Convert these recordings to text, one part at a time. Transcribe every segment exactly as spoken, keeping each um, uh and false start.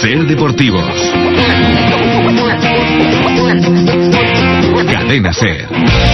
Ser Deportivos. Cadena Ser.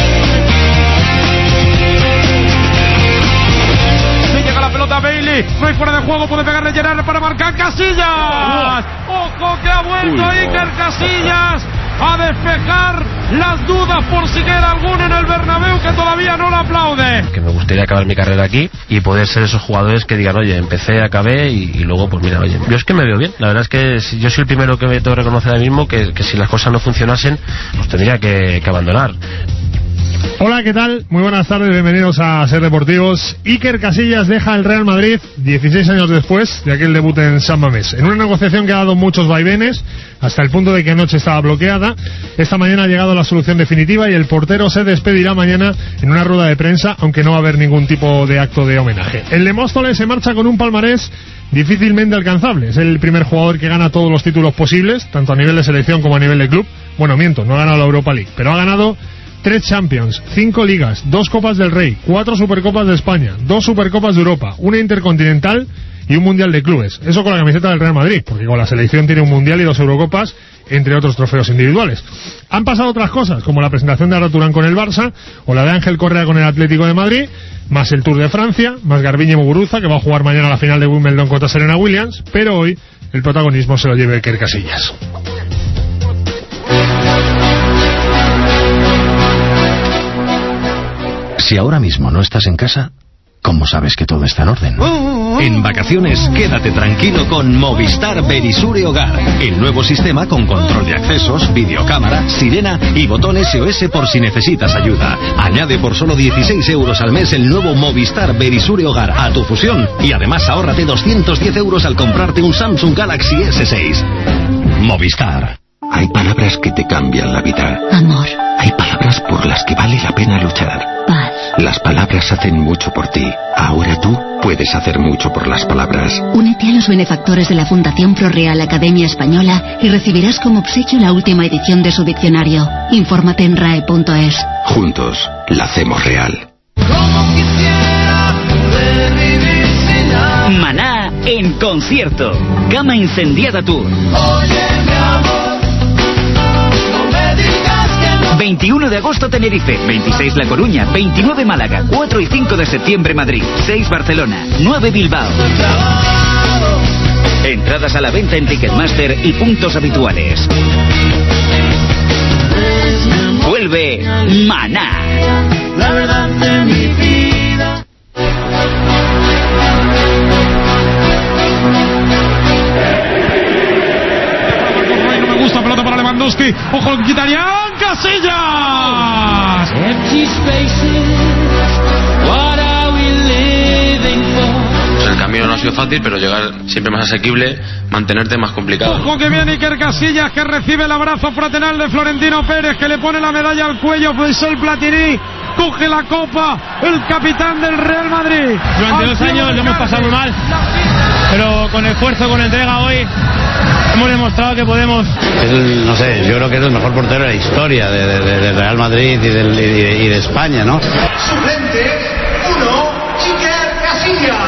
Bailey, no hay fuera de juego, puede pegarle Gerard para marcar Casillas. Ojo que ha vuelto Uy, Iker Casillas a despejar las dudas por si queda alguno en el Bernabéu que todavía no lo aplaude. Que me gustaría acabar mi carrera aquí y poder ser esos jugadores que digan, oye, empecé, acabé y, y luego pues mira, oye, yo es que me veo bien. La verdad es que si yo soy el primero que me tengo que reconocer ahora mismo que, que si las cosas no funcionasen pues tendría que, que abandonar. Hola, ¿qué tal? Muy buenas tardes, bienvenidos a Ser Deportivos. Iker Casillas deja el Real Madrid dieciséis años después de aquel debut en San Mamés. En una negociación que ha dado muchos vaivenes, hasta el punto de que anoche estaba bloqueada, esta mañana ha llegado la solución definitiva y el portero se despedirá mañana en una rueda de prensa, aunque no va a haber ningún tipo de acto de homenaje. El de Móstoles se marcha con un palmarés difícilmente alcanzable. Es el primer jugador que gana todos los títulos posibles, tanto a nivel de selección como a nivel de club. Bueno, miento, no ha ganado la Europa League, pero ha ganado tres Champions, cinco Ligas, dos Copas del Rey, cuatro Supercopas de España, dos Supercopas de Europa, una Intercontinental y un Mundial de Clubes. Eso con la camiseta del Real Madrid, porque con la selección tiene un Mundial y dos Eurocopas, entre otros trofeos individuales. Han pasado otras cosas, como la presentación de Arda Turán con el Barça, o la de Ángel Correa con el Atlético de Madrid, más el Tour de Francia, más Garbiñe Muguruza, que va a jugar mañana la final de Wimbledon contra Serena Williams, pero hoy el protagonismo se lo lleva Iker Casillas. Si ahora mismo no estás en casa, ¿cómo sabes que todo está en orden? En vacaciones, quédate tranquilo con Movistar Verisure Hogar. El nuevo sistema con control de accesos, videocámara, sirena y botón S O S por si necesitas ayuda. Añade por solo dieciséis euros al mes el nuevo Movistar Verisure Hogar a tu fusión y además ahórrate doscientos diez euros al comprarte un Samsung Galaxy ese seis. Movistar. Hay palabras que te cambian la vida. Amor. Hay palabras por las que vale la pena luchar. Paz. Las palabras hacen mucho por ti. Ahora tú puedes hacer mucho por las palabras. Únete a los benefactores de la Fundación ProReal Academia Española y recibirás como obsequio la última edición de su diccionario. Infórmate en rae punto es. Juntos, la hacemos real. Maná en concierto. Cama Incendiada Tour. veintiuno de agosto Tenerife, veintiséis La Coruña, veintinueve Málaga, cuatro y cinco de septiembre Madrid, seis Barcelona, nueve Bilbao. Entradas a la venta en Ticketmaster y puntos habituales. Vuelve Maná. La verdad de mi vida. No me gusta, pelota para Lewandowski. Ojo, lo quitaría Casillas. El camino no ha sido fácil, pero llegar siempre más asequible, mantenerte más complicado. Ojo que viene Iker Casillas, que recibe el abrazo fraternal de Florentino Pérez, que le pone la medalla al cuello. Michel Platini coge la copa, el capitán del Real Madrid. Durante dos años lo hemos pasado mal, pero con esfuerzo, con entrega hoy hemos demostrado que podemos. Es el, no sé, yo creo que es el mejor portero de la historia de, de, de, del Real Madrid y, del, y, de, y de España, ¿no? Suplente uno, Iker Casillas.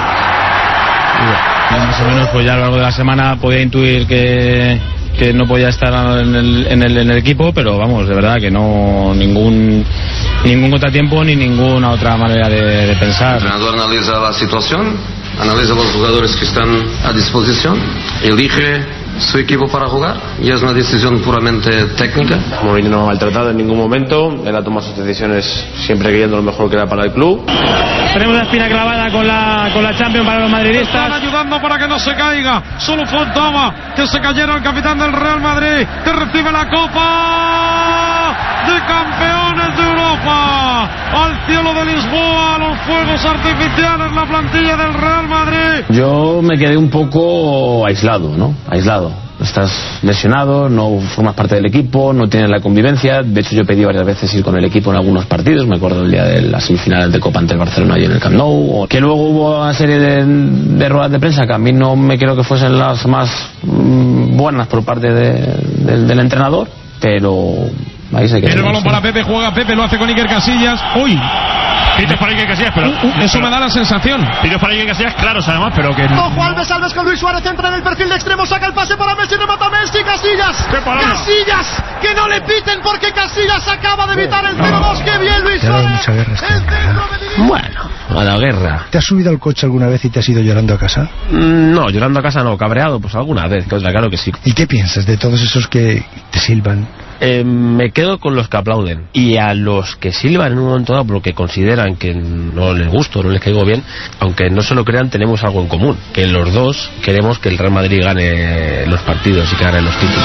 Más o menos pues ya a lo largo de la semana podía intuir que, que no podía estar en el, en, el, en el equipo, pero vamos, de verdad que no ningún ningún contratiempo ni ninguna otra manera de, de pensar. El entrenador analiza la situación, analiza los jugadores que están a disposición, elige su equipo para jugar y es una decisión puramente técnica. Mourinho no me ha maltratado en ningún momento, él ha tomado sus decisiones siempre creyendo lo mejor que era para el club. Tenemos la espina clavada con la, con la Champions para los madridistas. Están ayudando para que no se caiga, solo faltaba que se cayera el capitán del Real Madrid, que recibe la Copa de Campeones de Europa. Al cielo de Lisboa, los fuegos artificiales, la plantilla del Real Madrid. Yo me quedé un poco aislado, ¿no? Aislado. Estás lesionado, no formas parte del equipo, no tienes la convivencia. De hecho, yo pedí varias veces ir con el equipo en algunos partidos. Me acuerdo el día de las semifinales de Copa ante el Barcelona y en el Camp Nou. Que luego hubo una serie de, de ruedas de prensa que a mí no me creo que fuesen las más mmm, buenas por parte de, de, del entrenador, pero Ahí se Viene el balón para Pepe, juega Pepe, lo hace con Iker Casillas. ¡Uy! Pitos para Iker Casillas, pero... Uh, uh, eso pero, me da la sensación. Pitos para Iker Casillas, claros además, pero que... Ojo, Alves, Alves con Luis Suárez, entra en el perfil de extremo, saca el pase para Messi, remata Messi, Casillas. Casillas, que no le piten porque Casillas acaba de evitar el cero dos. ¡Qué bien, Luis Suárez! El bueno, a la guerra. ¿Te has subido al coche alguna vez y te has ido llorando a casa? Mm, no, llorando a casa no, cabreado, pues alguna vez, que otra, claro que sí. ¿Y qué piensas de todos esos que te silban? Eh, me quedo con los que aplauden, y a los que silban en un momento dado porque consideran que no les gusto, no les caigo bien, aunque no se lo crean, tenemos algo en común, que los dos queremos que el Real Madrid gane los partidos y que gane los títulos.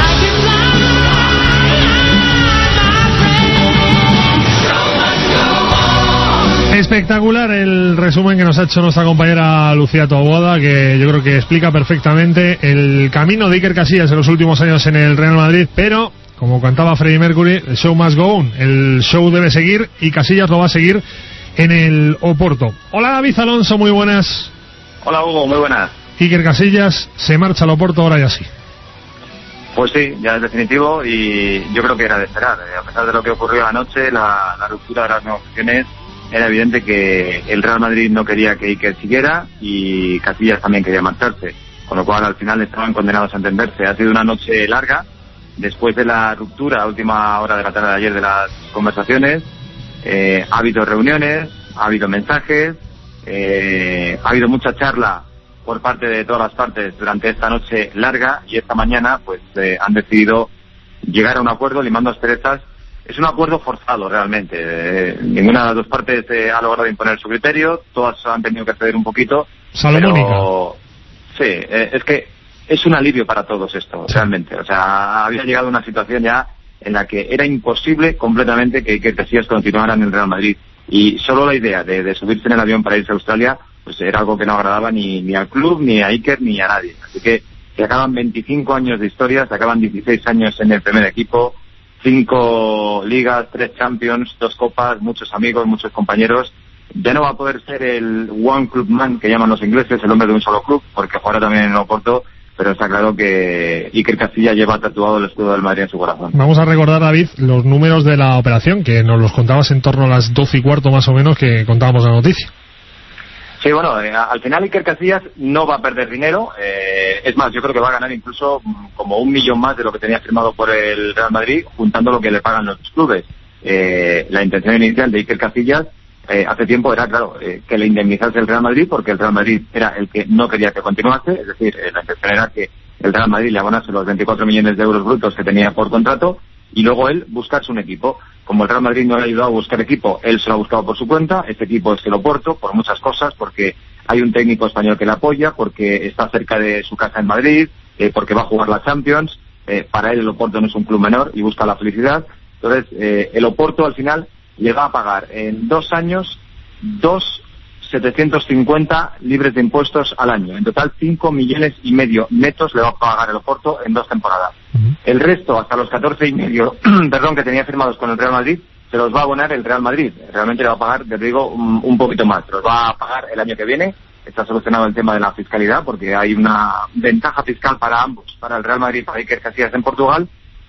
Espectacular el resumen que nos ha hecho nuestra compañera Lucía Taboada, que yo creo que explica perfectamente el camino de Iker Casillas en los últimos años en el Real Madrid, pero como cantaba Freddie Mercury, el show must go on, el show debe seguir y Casillas lo va a seguir en el Oporto. Hola David Alonso, muy buenas. Hola Hugo, muy buenas. Iker Casillas se marcha al Oporto ahora ya sí. Pues sí, ya es definitivo y yo creo que era de esperar. A pesar de lo que ocurrió anoche, la, la ruptura de las negociaciones, era evidente que el Real Madrid no quería que Iker siguiera y Casillas también quería marcharse, con lo cual al final estaban condenados a entenderse. Ha sido una noche larga. Después de la ruptura a última hora de la tarde de ayer de las conversaciones, eh, ha habido reuniones, ha habido mensajes, eh, ha habido mucha charla por parte de todas las partes durante esta noche larga y esta mañana pues eh, han decidido llegar a un acuerdo limando asperezas. Es un acuerdo forzado realmente, eh, ninguna de las dos partes eh, ha logrado imponer su criterio, todas han tenido que ceder un poquito. Salomónica. Pero sí, eh, es que es un alivio para todos esto, realmente. O sea, había llegado a una situación ya en la que era imposible completamente que Iker Casillas continuara en el Real Madrid. Y solo la idea de, de subirse en el avión para irse a Australia, pues era algo que no agradaba ni, ni al club, ni a Iker, ni a nadie. Así que se acaban veinticinco años de historia, se acaban dieciséis años en el primer equipo, cinco ligas, tres Champions, dos copas, muchos amigos, muchos compañeros. Ya no va a poder ser el one club man que llaman los ingleses, el hombre de un solo club, porque jugará también en Oporto. Pero está claro que Iker Casillas lleva tatuado el escudo del Madrid en su corazón. Vamos a recordar, David, los números de la operación, que nos los contabas en torno a las doce y cuarto más o menos que contábamos la noticia. Sí, bueno, eh, al final Iker Casillas no va a perder dinero. Eh, es más, yo creo que va a ganar incluso como un millón más de lo que tenía firmado por el Real Madrid, juntando lo que le pagan los clubes. Eh, la intención inicial de Iker Casillas Eh, hace tiempo era, claro, eh, que le indemnizase el Real Madrid, porque el Real Madrid era el que no quería que continuase, es decir, eh, la intención era que el Real Madrid le abonase los veinticuatro millones de euros brutos que tenía por contrato, y luego él buscarse un equipo. Como el Real Madrid no le ha ayudado a buscar equipo, él se lo ha buscado por su cuenta. Este equipo es el Oporto, por muchas cosas, porque hay un técnico español que le apoya, porque está cerca de su casa en Madrid, eh, porque va a jugar la Champions. Eh, para él el Oporto no es un club menor y busca la felicidad. Entonces, eh, el Oporto al final le va a pagar en dos años dos setecientos cincuenta libres de impuestos al año. En total cinco millones y medio netos le va a pagar el Oporto en dos temporadas. Uh-huh. El resto, hasta los catorce y medio, perdón, que tenía firmados con el Real Madrid, se los va a abonar el Real Madrid. Realmente le va a pagar, te digo, un, un poquito más. Se los va a pagar el año que viene. Está solucionado el tema de la fiscalidad, porque hay una ventaja fiscal para ambos, para el Real Madrid y para Iker Casillas en Portugal.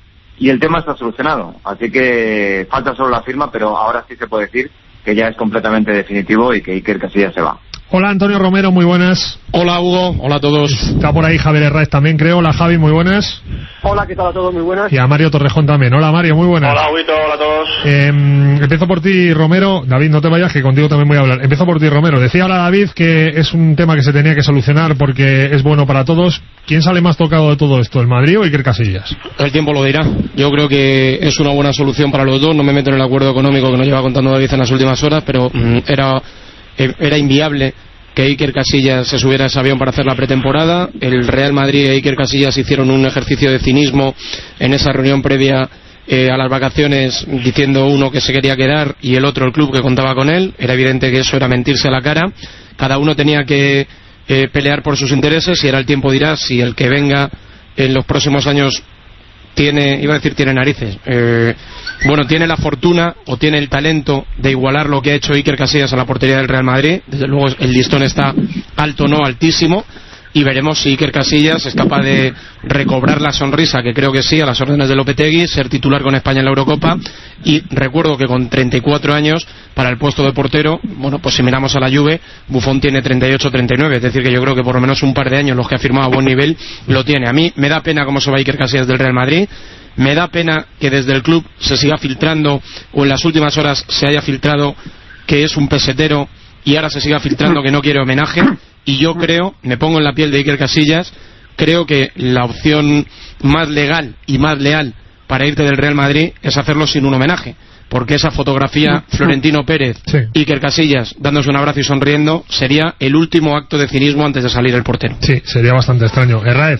Y el tema está solucionado, así que falta solo la firma, pero ahora sí se puede decir que ya es completamente definitivo y que Iker Casillas se va. Hola Antonio Romero, muy buenas. Hola Hugo, hola a todos. Está por ahí Javier Herráez también, creo. Hola Javi, muy buenas. Hola, ¿qué tal a todos? Muy buenas. Y a Mario Torrejón también. Hola Mario, muy buenas. Hola Huguito, hola a todos. Eh, empiezo por ti, Romero. David, no te vayas, que contigo también voy a hablar. Empiezo por ti, Romero. Decía ahora David que es un tema que se tenía que solucionar porque es bueno para todos. ¿Quién sale más tocado de todo esto, el Madrid o Iker Casillas? El tiempo lo dirá. Yo creo que es una buena solución para los dos. No me meto en el acuerdo económico que nos lleva contando David en las últimas horas, pero mm, era, era inviable que Iker Casillas se subiera a ese avión para hacer la pretemporada. El Real Madrid e Iker Casillas hicieron un ejercicio de cinismo en esa reunión previa eh, a las vacaciones, diciendo uno que se quería quedar y el otro el club que contaba con él. Era evidente que eso era mentirse a la cara. Cada uno tenía que eh, pelear por sus intereses y era el tiempo dirá si el que venga en los próximos años tiene, iba a decir tiene narices, eh, bueno, tiene la fortuna o tiene el talento de igualar lo que ha hecho Iker Casillas a la portería del Real Madrid. Desde luego el listón está alto, no altísimo, y veremos si Iker Casillas es capaz de recobrar la sonrisa, que creo que sí, a las órdenes de Lopetegui, ser titular con España en la Eurocopa. Y recuerdo que con treinta y cuatro años, para el puesto de portero, bueno, pues si miramos a la Juve, Buffon tiene treinta y ocho, treinta y nueve, es decir que yo creo que por lo menos un par de años los que ha firmado a buen nivel lo tiene. A mí me da pena cómo se va Iker Casillas del Real Madrid. Me da pena que desde el club se siga filtrando, o en las últimas horas se haya filtrado, que es un pesetero, y ahora se siga filtrando que no quiere homenaje. Y yo creo, me pongo en la piel de Iker Casillas, creo que la opción más legal y más leal para irte del Real Madrid es hacerlo sin un homenaje, porque esa fotografía, Florentino Pérez, sí. Iker Casillas dándose un abrazo y sonriendo, sería el último acto de cinismo antes de salir el portero. Sí, sería bastante extraño. Herráez.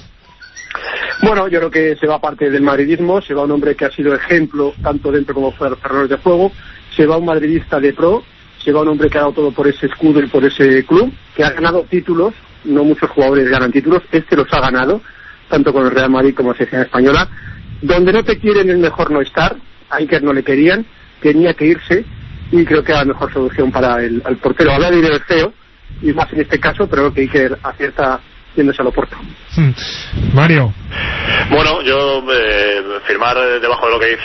Bueno, yo creo que se va parte del madridismo, se va un hombre que ha sido ejemplo tanto dentro como fuera de los terrenos de juego, se va un madridista de pro, se va un hombre que ha dado todo por ese escudo y por ese club, que ha ganado títulos. No muchos jugadores ganan títulos, este los ha ganado, tanto con el Real Madrid como la selección española. Donde no te quieren es mejor no estar, a Iker no le querían, tenía que irse, y creo que era la mejor solución para el, el portero. Habla de dinero feo, y más en este caso, pero que Iker acierta yéndose al Oporto. Mario. Bueno, yo eh, firmar debajo de lo que dice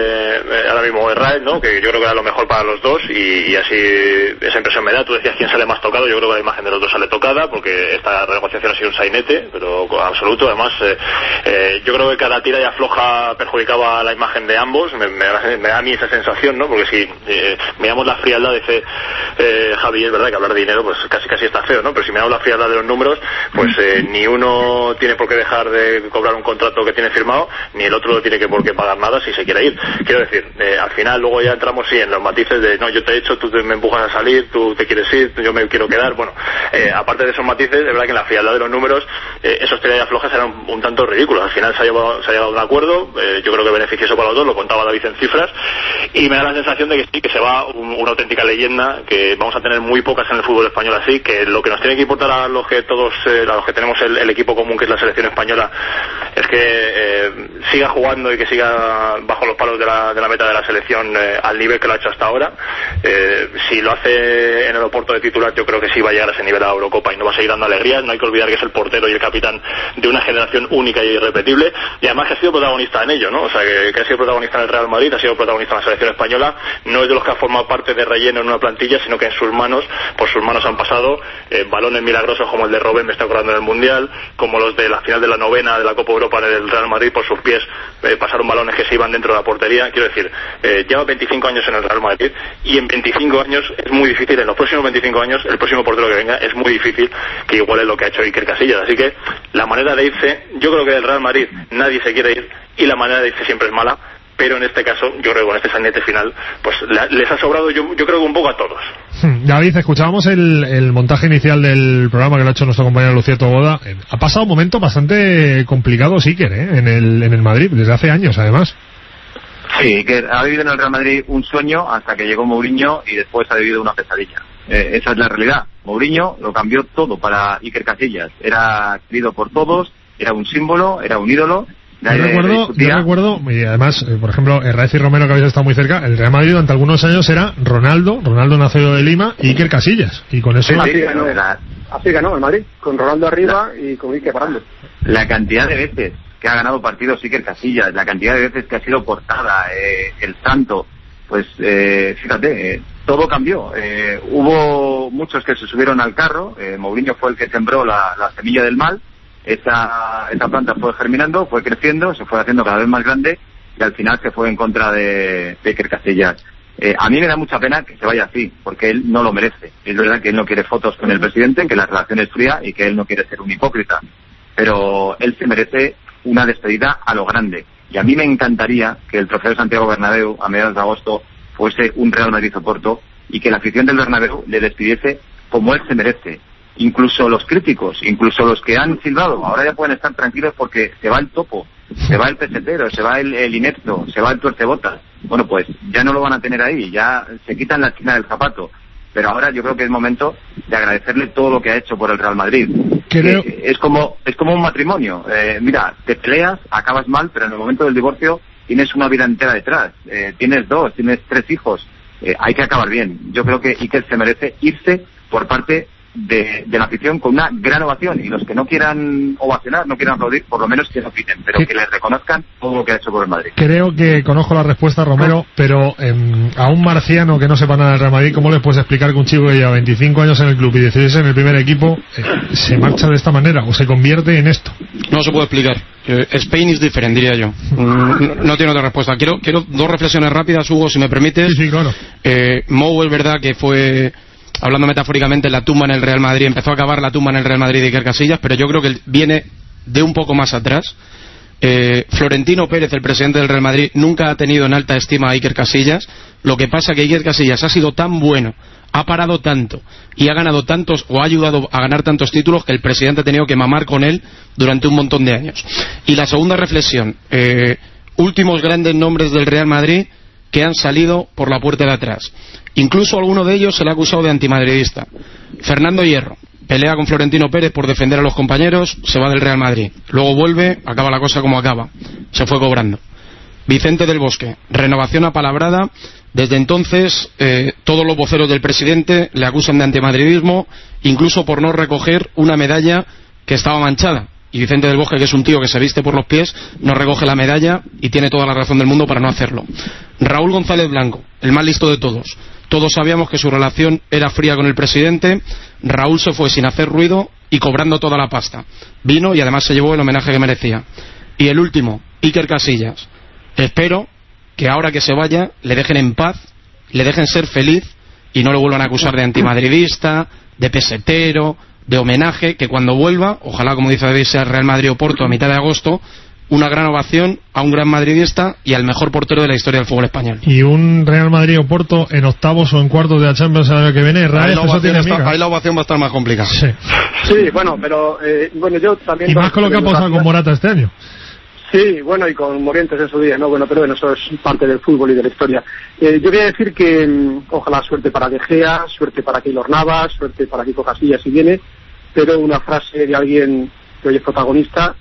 eh, ahora mismo Herráez, ¿no? Que yo creo que era lo mejor para los dos, y, y así esa impresión me da. Tú decías quién sale más tocado, yo creo que la imagen de los dos sale tocada, porque esta renegociación ha sido un sainete, pero absoluto. Además, eh, eh, yo creo que cada tira y afloja perjudicaba la imagen de ambos. Me, me, me da a mí esa sensación, ¿no? Porque si eh, miramos la frialdad, dice eh, Javi, es verdad que hablar de dinero pues casi casi está feo, ¿no? Pero si miramos la frialdad de los números, pues eh, ni uno tiene por qué dejar de cobrar un contrato que tiene firmado, ni el otro tiene que por qué pagar nada si se quiere ir. Quiero decir, eh, al final luego ya entramos sí en los matices de no, yo te he hecho, tú te, me empujas a salir, tú te quieres ir, yo me quiero quedar. Bueno, eh, aparte de esos matices, es verdad que en la frialdad de los números, eh, esos tiras y aflojas eran un, un tanto ridículos. Al final se ha, llevado, se ha llegado a un acuerdo, eh, yo creo que beneficioso para los dos, lo contaba David en cifras, y me da la sensación de que sí, que se va un, una auténtica leyenda, que vamos a tener muy pocas en el fútbol español así, que lo que nos tiene que importar a los que todos, eh, a los que tenemos el, el equipo común que es la selección española, es que eh, siga jugando y que siga bajo los palos de la, de la meta de la selección eh, al nivel que lo ha hecho hasta ahora. Eh, si lo hace en el Oporto de titular, yo creo que sí va a llegar a ese nivel a la Eurocopa y no va a seguir dando alegrías. No hay que olvidar que es el portero y el capitán de una generación única y irrepetible, y además que ha sido protagonista en ello, ¿no? O sea, que, que ha sido protagonista en el Real Madrid, ha sido protagonista en la selección española. No es de los que ha formado parte de relleno en una plantilla, sino que en sus manos, por sus manos han pasado eh, balones milagrosos como el de Robben, me está acordando en el Mundial, como los de la final de la novena de la Copa Europa en el Real Madrid, por sus pies eh, pasaron balones que se iban dentro de la portería. Quiero decir, eh, lleva veinticinco años en el Real Madrid, y en veinticinco años es muy difícil, en los próximos veinticinco años, el próximo portero que venga es muy difícil que iguale lo que ha hecho Iker Casillas. Así que la manera de irse, yo creo que del Real Madrid nadie se quiere ir, y la manera de irse siempre es mala, pero en este caso, yo creo que con este sainete final, pues les ha sobrado, yo, yo creo que un poco a todos. David, escuchábamos el, el montaje inicial del programa que lo ha hecho nuestro compañero Lucía Toboda. Ha pasado un momento bastante complicado Iker, ¿eh? en, el, en el Madrid, desde hace años además. Sí, Iker ha vivido en el Real Madrid un sueño hasta que llegó Mourinho, y después ha vivido una pesadilla. Eh, esa es la realidad. Mourinho lo cambió todo para Iker Casillas. Era querido por todos, era un símbolo, era un ídolo. Yo recuerdo, yo recuerdo, y además, por ejemplo, Herráez y Romero, que habéis estado muy cerca, el Real Madrid durante algunos años era Ronaldo, Ronaldo nacido de Lima, y Iker Casillas, y con eso... Sí, así, ganó, así ganó el Madrid, con Ronaldo arriba la, y con Iker parando. La cantidad de veces que ha ganado partidos Iker Casillas, la cantidad de veces que ha sido portada, eh, el santo, pues eh, fíjate, eh, todo cambió. Eh, hubo muchos que se subieron al carro, eh, Mourinho fue el que sembró la, la semilla del mal. Esa, esa planta fue germinando, fue creciendo, se fue haciendo cada vez más grande, y al final se fue en contra de, de Iker Casillas. Eh, a mí me da mucha pena que se vaya así, porque él no lo merece. Es verdad que él no quiere fotos con el presidente, que la relación es fría y que él no quiere ser un hipócrita, pero él se merece una despedida a lo grande. Y a mí me encantaría que el trofeo de Santiago Bernabéu a mediados de agosto fuese un Real Madrid-Oporto, y que la afición del Bernabéu le despidiese como él se merece. Incluso los críticos, incluso los que han silbado, ahora ya pueden estar tranquilos porque se va el topo, se va el pesetero, se va el, el inepto, se va el tuercebotas. Bueno, pues ya no lo van a tener ahí, ya se quitan la esquina del zapato. Pero ahora yo creo que es momento de agradecerle todo lo que ha hecho por el Real Madrid. Creo... Eh, es como es como un matrimonio. Eh, mira, te peleas, acabas mal, pero en el momento del divorcio tienes una vida entera detrás. Eh, tienes dos, tienes tres hijos. Eh, hay que acabar bien. Yo creo que Iker se merece irse por parte de, de la afición con una gran ovación, y los que no quieran ovacionar, no quieran aplaudir, por lo menos que no piten, pero ¿Qué? que les reconozcan todo lo que ha hecho por el Madrid. Creo que conozco la respuesta, Romero, pero eh, a un marciano que no sepa nada del Real Madrid, ¿cómo le puedes explicar que un chico que lleva veinticinco años en el club y dieciséis en el primer equipo eh, se marcha de esta manera o se convierte en esto? No se puede explicar. Eh, Spain is different, diría yo. No, no tiene otra respuesta. Quiero, quiero dos reflexiones rápidas, Hugo, si me permites. Sí, sí, claro. Eh, Mou es verdad que fue, hablando metafóricamente, la tumba en el Real Madrid, empezó a acabar la tumba en el Real Madrid de Iker Casillas, pero yo creo que viene de un poco más atrás. Eh, Florentino Pérez, el presidente del Real Madrid, nunca ha tenido en alta estima a Iker Casillas. Lo que pasa es que Iker Casillas ha sido tan bueno, ha parado tanto y ha ganado tantos, o ha ayudado a ganar tantos títulos, que el presidente ha tenido que mamar con él durante un montón de años. Y la segunda reflexión, eh, últimos grandes nombres del Real Madrid que han salido por la puerta de atrás. Incluso a alguno de ellos se le ha acusado de antimadridista. Fernando Hierro pelea con Florentino Pérez por defender a los compañeros, se va del Real Madrid. Luego vuelve, acaba la cosa como acaba. Se fue cobrando. Vicente del Bosque, renovación apalabrada. Desde entonces, eh, todos los voceros del presidente le acusan de antimadridismo, incluso por no recoger una medalla que estaba manchada. Y Vicente del Bosque, que es un tío que se viste por los pies, no recoge la medalla y tiene toda la razón del mundo para no hacerlo. Raúl González Blanco, el más listo de todos. Todos sabíamos que su relación era fría con el presidente. Raúl se fue sin hacer ruido y cobrando toda la pasta. Vino y además se llevó el homenaje que merecía. Y el último, Iker Casillas. Espero que ahora que se vaya le dejen en paz, le dejen ser feliz y no le vuelvan a acusar de antimadridista, de pesetero, de homenaje, que cuando vuelva, ojalá, como dice David, sea Real Madrid o Porto a mitad de agosto, una gran ovación a un gran madridista y al mejor portero de la historia del fútbol español. Y un Real Madrid o Porto en octavos o en cuartos de la Champions el año que viene, Raez, eso tiene está, amiga. ahí la ovación va a estar más complicada. Sí, sí bueno, pero eh, bueno, yo también... Y más con lo que ha pasado con Morata este año. Sí, bueno, y con Morientes en su día, ¿no? Bueno, pero bueno, eso es parte del fútbol y de la historia. Eh, yo voy a decir que mmm, ojalá suerte para De Gea, suerte para Keylor Navas, suerte para Kiko Casillas si viene, pero una frase de alguien que hoy es protagonista,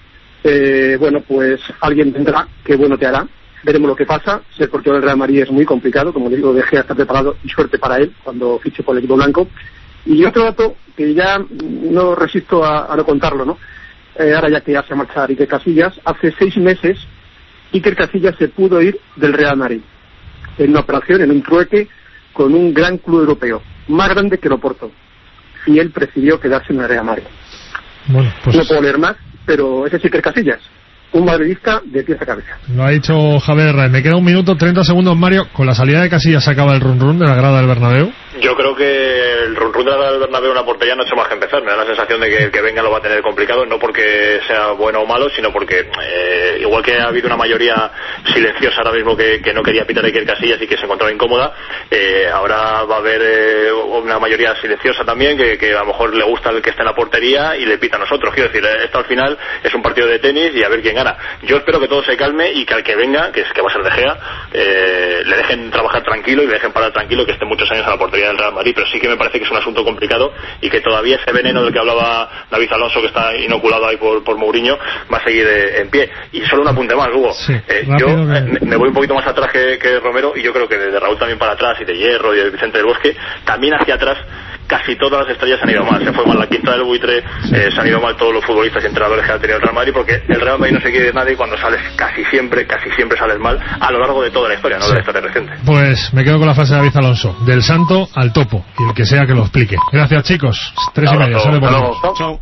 eh, bueno, pues alguien vendrá, que bueno te hará, veremos lo que pasa. Ser portero del Real Madrid es muy complicado, como digo, De Gea está preparado y suerte para él cuando fiche por el equipo blanco. Y otro dato que ya no resisto a, a no contarlo, ¿no? Eh, ahora ya que hace marchar Iker Casillas, hace seis meses Iker Casillas se pudo ir del Real Madrid en una operación, en un trueque con un gran club europeo, más grande que el Oporto, y él prefirió quedarse en el Real Madrid. Bueno, pues... No puedo leer más, pero ese es Iker Casillas, un madridista de pies a cabeza. Lo ha dicho Javier Raez. Me queda un minuto, treinta segundos, Mario. Con la salida de Casillas se acaba el run run de la grada del Bernabéu. Yo creo que el run run de la grada del Bernabéu en la portería no ha hecho más que empezar. Me da la sensación de que el que venga lo va a tener complicado, no porque sea bueno o malo, sino porque eh, igual que ha habido una mayoría silenciosa ahora mismo que, que no quería pitar a Iker Casillas y que se encontraba incómoda, eh, ahora va a haber eh, una mayoría silenciosa también que, que a lo mejor le gusta el que está en la portería y le pita a nosotros. Quiero decir, esto al final es un partido de tenis y a ver quién gana. Yo espero que todo se calme y que al que venga, que es que va a ser De Gea, eh, le dejen trabajar tranquilo y le dejen parar tranquilo, que esté muchos años en la portería del Real Madrid, pero sí que me parece que es un asunto complicado y que todavía ese veneno del que hablaba David Alonso, que está inoculado ahí por, por Mourinho, va a seguir eh, en pie. Y solo un apunte más, Hugo. Sí, eh, yo eh, me voy un poquito más atrás que, que Romero, y yo creo que de Raúl también para atrás, y de Hierro y de Vicente del Bosque, también hacia atrás casi todas las estrellas han ido mal. Se fue mal la quinta del buitre, eh, se han ido mal todos los futbolistas y entrenadores que ha tenido el Real Madrid, porque el Real Madrid no se quiere de nadie y cuando sales casi siempre, casi siempre sales mal a lo largo de toda la historia, no sí. de la historia reciente. Pues me quedo con la frase de David Alonso, del santo al topo, y el que sea que lo explique. Gracias, chicos. Tres y media. Sale por Chao. Chao.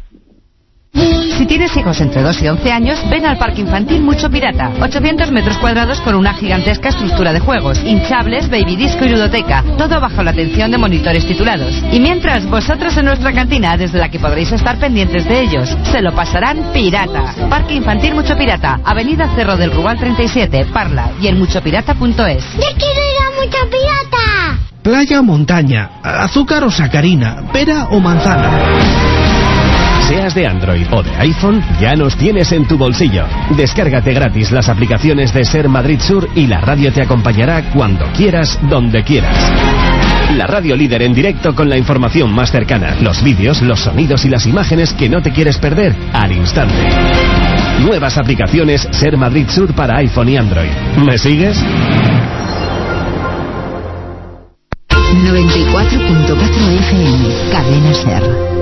Si tienes hijos entre dos y once años, ven al Parque Infantil Mucho Pirata. ochocientos metros cuadrados con una gigantesca estructura de juegos, hinchables, baby disco y ludoteca. Todo bajo la atención de monitores titulados. Y mientras, vosotros en nuestra cantina, desde la que podréis estar pendientes de ellos. Se lo pasarán pirata. Parque Infantil Mucho Pirata, Avenida Cerro del Rugal treinta y siete, Parla, y en mucho pirata punto es. ¡Ya quiero ir a Mucho Pirata! Playa o montaña, azúcar o sacarina, pera o manzana. Seas de Android o de iPhone, ya nos tienes en tu bolsillo. Descárgate gratis las aplicaciones de Ser Madrid Sur y la radio te acompañará cuando quieras, donde quieras. La radio líder en directo con la información más cercana, los vídeos, los sonidos y las imágenes que no te quieres perder al instante. Nuevas aplicaciones Ser Madrid Sur para iPhone y Android. ¿Me sigues? noventa y cuatro punto cuatro F M. Cadena SER.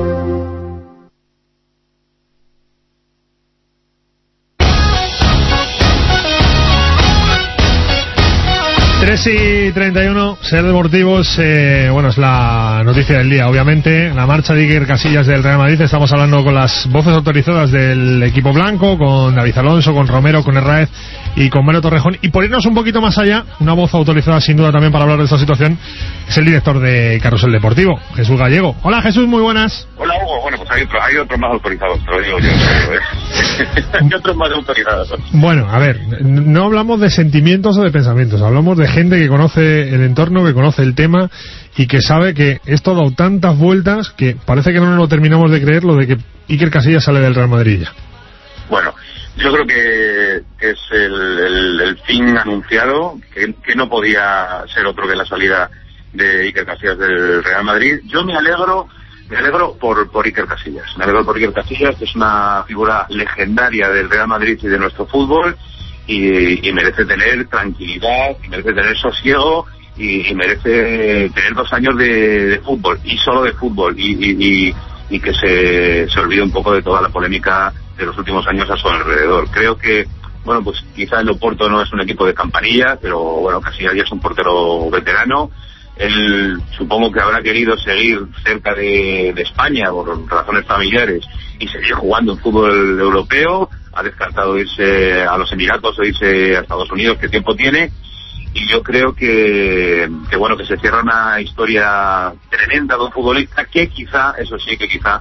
tres y treinta y uno, SER Deportivos, eh, bueno, es la noticia del día, obviamente, la marcha de Iker Casillas del Real Madrid. Estamos hablando con las voces autorizadas del equipo blanco, con David Alonso, con Romero, con Herráez y con Mario Torrejón. Y por irnos un poquito más allá, una voz autorizada sin duda también para hablar de esta situación, es el director de Carrusel Deportivo, Jesús Gallego. Hola Jesús, muy buenas. Hola Hugo, bueno, pues hay, otro, hay otros más autorizados, te lo digo yo. ¿eh? Hay otros más autorizados. Bueno, a ver, no hablamos de sentimientos o de pensamientos, hablamos de gente que conoce el entorno, que conoce el tema y que sabe que esto ha dado tantas vueltas que parece que no nos lo terminamos de creer, lo de que Iker Casillas sale del Real Madrid ya. Bueno, yo creo que, que es el, el, el fin anunciado, que, que no podía ser otro que la salida de Iker Casillas del Real Madrid. Yo me alegro me alegro por, por Iker Casillas, me alegro por Iker Casillas, que es una figura legendaria del Real Madrid y de nuestro fútbol. Y, y merece tener tranquilidad, y merece tener sosiego, y, y merece tener dos años de, de fútbol, y solo de fútbol, y, y, y, y que se, se olvide un poco de toda la polémica de los últimos años a su alrededor. Creo que, bueno, pues quizá el Oporto no es un equipo de campanilla, pero bueno, Casillas ya es un portero veterano. Él supongo que habrá querido seguir cerca de, de España por razones familiares y seguir jugando en fútbol europeo. Ha descartado irse a los Emiratos o irse a Estados Unidos, que tiempo tiene, y yo creo que, que bueno, que se cierra una historia tremenda de un futbolista que quizá, eso sí, que quizá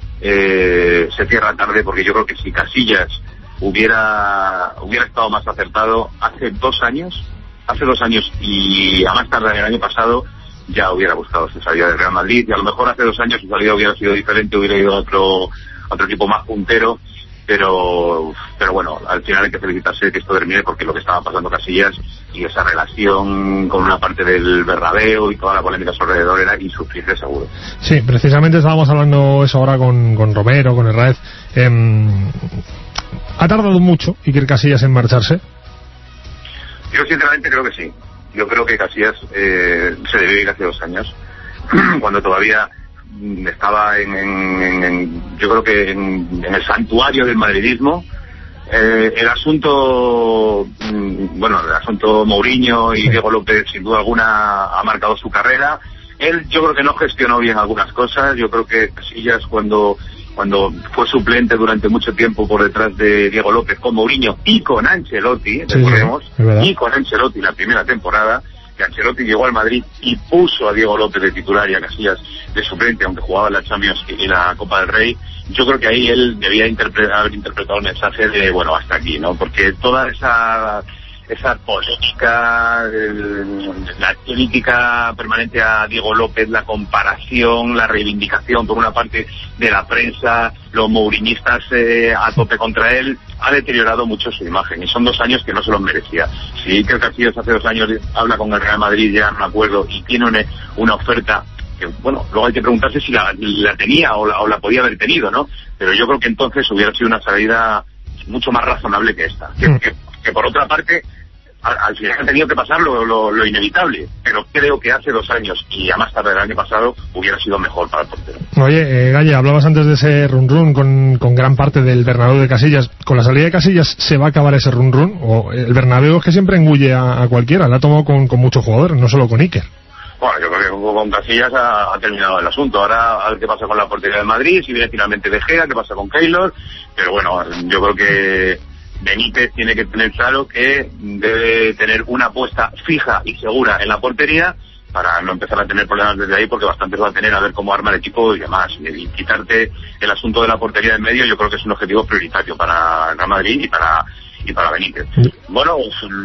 eh, se cierra tarde, porque yo creo que si Casillas hubiera hubiera estado más acertado hace dos años, hace dos años y a más tarde el año pasado, ya hubiera buscado su salida del Real Madrid, y a lo mejor hace dos años su salida hubiera sido diferente, hubiera ido a otro, a otro equipo más puntero. Pero pero bueno, al final hay que felicitarse de que esto termine, porque lo que estaba pasando Casillas y esa relación con una parte del Bernabéu y toda la polémica a su alrededor era insufrible, seguro. Sí, precisamente estábamos hablando eso ahora con, con Romero, con Herráez. Eh, ¿Ha tardado mucho Iker Casillas en marcharse? Yo sinceramente creo que sí. Yo creo que Casillas eh, se debió ir hace dos años, cuando todavía estaba en, en, en yo creo que en, en el santuario del madridismo. Eh, el asunto, bueno, el asunto Mourinho y Diego López sin duda alguna ha marcado su carrera. Él yo creo que no gestionó bien algunas cosas. Yo creo que Casillas, cuando cuando fue suplente durante mucho tiempo por detrás de Diego López con Mourinho y con Ancelotti, sí, recordemos, sí, y con Ancelotti la primera temporada, que Ancelotti llegó al Madrid y puso a Diego López de titular y a Casillas de suplente, aunque jugaba la Champions y la Copa del Rey. Yo creo que ahí él debía interpretar, haber interpretado el mensaje de, bueno, hasta aquí, ¿no? Porque toda esa esa política, el, la crítica permanente a Diego López, la comparación, la reivindicación por una parte de la prensa, los mourinistas eh, a tope contra él, ha deteriorado mucho su imagen, y son dos años que no se los merecía. Si Iker Casillas hace dos años habla con el Real Madrid, llega a un acuerdo y tiene una, una oferta que, bueno, luego hay que preguntarse si la, la tenía o la, o la podía haber tenido, ¿no? Pero yo creo que entonces hubiera sido una salida mucho más razonable que esta, que, que, que por otra parte al, al final ha tenido que pasar lo, lo, lo inevitable, pero creo que hace dos años y a más tarde del año pasado hubiera sido mejor para el portero. Oye, eh, Galle, hablabas antes de ese run run con, con gran parte del Bernabéu de Casillas. ¿Con la salida de Casillas se va a acabar ese run run? ¿O el Bernabéu es que siempre engulle a, a cualquiera? La ha tomado con, con muchos jugadores, no solo con Iker. Bueno, yo creo que con Casillas ha, ha terminado el asunto. Ahora a ver qué pasa con la portería de Madrid, si viene finalmente De Gea, qué pasa con Keylor. Pero bueno, yo creo que Benítez tiene que tener claro que debe tener una apuesta fija y segura en la portería para no empezar a tener problemas desde ahí, porque bastantes va a tener a ver cómo arma el equipo y demás. Y quitarte el asunto de la portería en medio yo creo que es un objetivo prioritario para el Real Madrid y para y para Benítez. Bueno,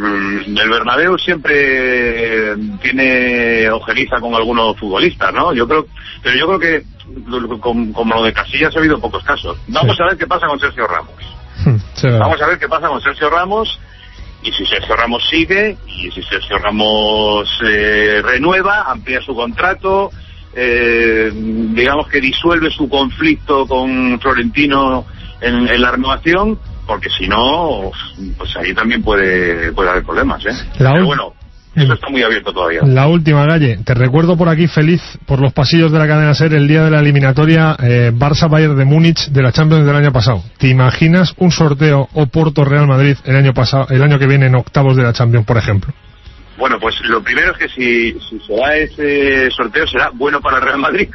el Bernabéu siempre tiene ojeriza con algunos futbolistas, ¿no? Yo creo, pero yo creo que con, como lo de Casillas ha habido pocos casos. Vamos sí. a ver qué pasa con Sergio Ramos. Sí, Vamos a ver qué pasa con Sergio Ramos, y si Sergio Ramos sigue, y si Sergio Ramos eh, renueva, amplía su contrato, eh, digamos que disuelve su conflicto con Florentino en, en la renovación, porque si no, pues ahí también puede puede haber problemas, ¿eh? La Pero bueno, Eso está muy abierto todavía. La última, Galle, te recuerdo por aquí feliz por los pasillos de la cadena SER el día de la eliminatoria eh, Barça-Bayern de Múnich de la Champions del año pasado. ¿Te imaginas un sorteo Oporto-Real Madrid el año pasado, el año que viene en octavos de la Champions, por ejemplo? Bueno, pues lo primero es que si, si se da ese sorteo será bueno para el Real Madrid.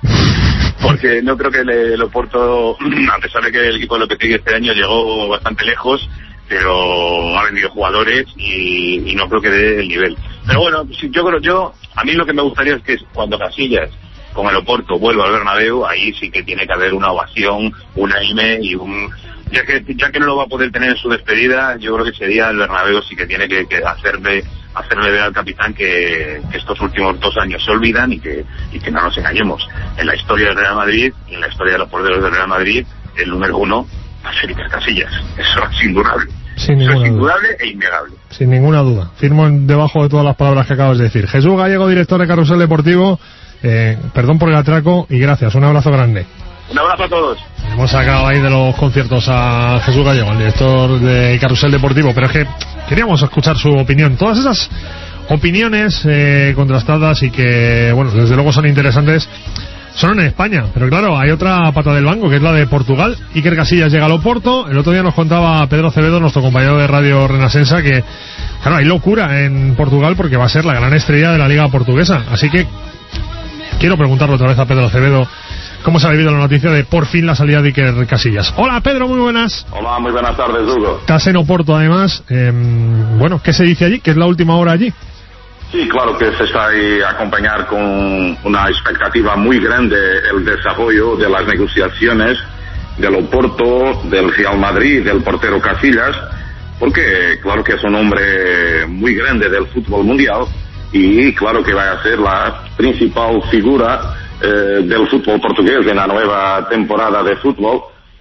Porque no creo que el, el Oporto, a pesar de que el equipo de Lopetegui este año llegó bastante lejos, pero ha vendido jugadores y, y no creo que dé el nivel. Pero bueno, yo creo, yo a mí lo que me gustaría es que cuando Casillas con el Oporto vuelva al Bernabéu, ahí sí que tiene que haber una ovación, una hime y un... Ya que ya que no lo va a poder tener en su despedida, yo creo que sería el Bernabéu sí que tiene que, que hacerle hacerle ver al capitán que, que estos últimos dos años se olvidan y que y que no nos engañemos. En la historia del Real Madrid y en la historia de los porteros del Real Madrid, el número uno va a ser Iker Casillas. Eso es indudable. Sin Eso es indudable duda. e innegable. Sin ninguna duda. Firmo debajo de todas las palabras que acabas de decir. Jesús Gallego, director de Carrusel Deportivo, eh, perdón por el atraco y gracias. Un abrazo grande. Un abrazo a todos. Hemos sacado ahí de los conciertos a Jesús Gallego, el director de Carrusel Deportivo, pero es que queríamos escuchar su opinión. Todas esas opiniones eh, contrastadas y que, bueno, desde luego son interesantes, son en España, pero claro, hay otra pata del banco, que es la de Portugal. Iker Casillas llega al Oporto. El otro día nos contaba Pedro Acevedo, nuestro compañero de Radio Renacensa, que, claro, hay locura en Portugal porque va a ser la gran estrella de la Liga Portuguesa. Así que quiero preguntarle otra vez a Pedro Acevedo cómo se ha vivido la noticia de por fin la salida de Iker Casillas. Hola Pedro, muy buenas. Hola, muy buenas tardes, Hugo. Estás en Oporto además. Eh, bueno, ¿qué se dice allí? ¿Qué es la última hora allí? Sí, claro que se está ahí a acompañar con una expectativa muy grande el desarrollo de las negociaciones del Oporto, del Real Madrid, del portero Casillas, porque claro que es un hombre muy grande del fútbol mundial y claro que va a ser la principal figura eh, del fútbol portugués en la nueva temporada de fútbol.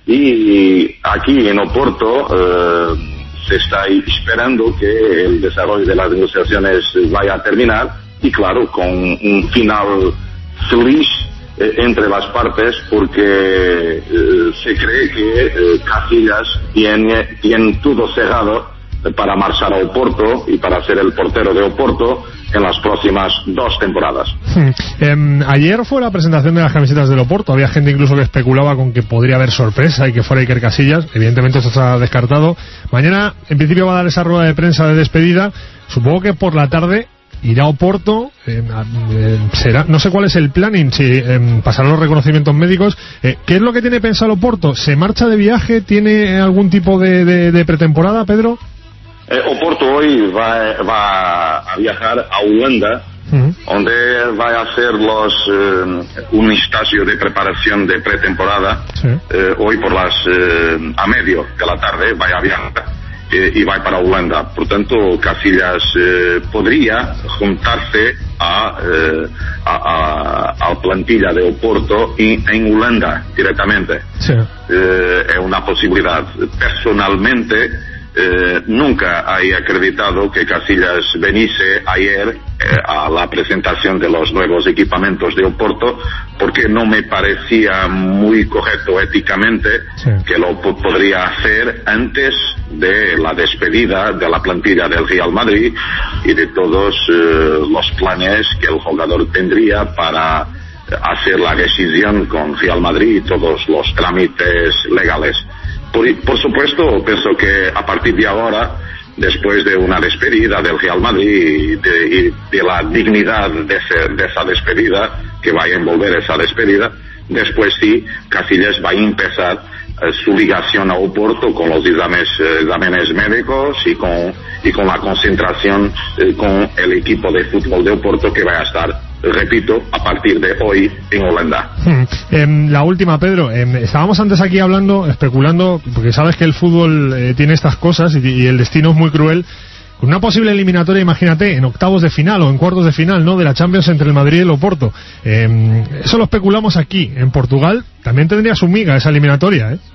Y aquí en Oporto eh, se está esperando que el desarrollo de las negociaciones vaya a terminar y claro, con un final feliz eh, entre las partes, porque eh, se cree que eh, Casillas tiene, tiene todo cerrado para marchar a Oporto y para ser el portero de Oporto en las próximas dos temporadas. Hmm. Eh, ayer fue la presentación de las camisetas del Oporto. Había gente incluso que especulaba con que podría haber sorpresa y que fuera Iker Casillas. Evidentemente esto está descartado. Mañana en principio va a dar esa rueda de prensa de despedida. Supongo que por la tarde irá a Oporto. Eh, eh, será, no sé cuál es el planning, si eh, pasará los reconocimientos médicos. Eh, ¿Qué es lo que tiene pensado Oporto? ¿Se marcha de viaje? ¿Tiene algún tipo de, de, de pretemporada, Pedro? Eh, Oporto hoy va, va a viajar a Holanda, uh-huh. donde va a hacer los eh, un estadio de preparación de pretemporada. Sí. Eh, hoy por las eh, a medio de la tarde va a viajar eh, y va para Holanda. Por tanto, Casillas eh, podría juntarse a, eh, a, a, a plantilla de Oporto y, en Holanda directamente. Sí. Eh, es una posibilidad. Personalmente, Eh, nunca he acreditado que Casillas veniese ayer eh, a la presentación de los nuevos equipamientos de Oporto, porque no me parecía muy correcto éticamente sí. que lo p- podría hacer antes de la despedida de la plantilla del Real Madrid y de todos eh, los planes que el jugador tendría para hacer la decisión con Real Madrid y todos los trámites legales. Por, por supuesto, pienso que a partir de ahora, después de una despedida del Real Madrid y de, y de la dignidad de, ese, de esa despedida, que va a envolver esa despedida, después sí, Casillas va a empezar eh, su ligación a Oporto con los exámenes, eh, exámenes médicos y con, y con la concentración eh, con el equipo de fútbol de Oporto, que va a estar, repito, a partir de hoy en Holanda. Hmm. Eh, la última, Pedro. Eh, estábamos antes aquí hablando, especulando, porque sabes que el fútbol eh, tiene estas cosas y, y el destino es muy cruel. Con una posible eliminatoria, imagínate, en octavos de final o en cuartos de final, ¿no?, de la Champions entre el Madrid y el Oporto. Eh, eso lo especulamos aquí. En Portugal también tendría su miga esa eliminatoria, ¿eh?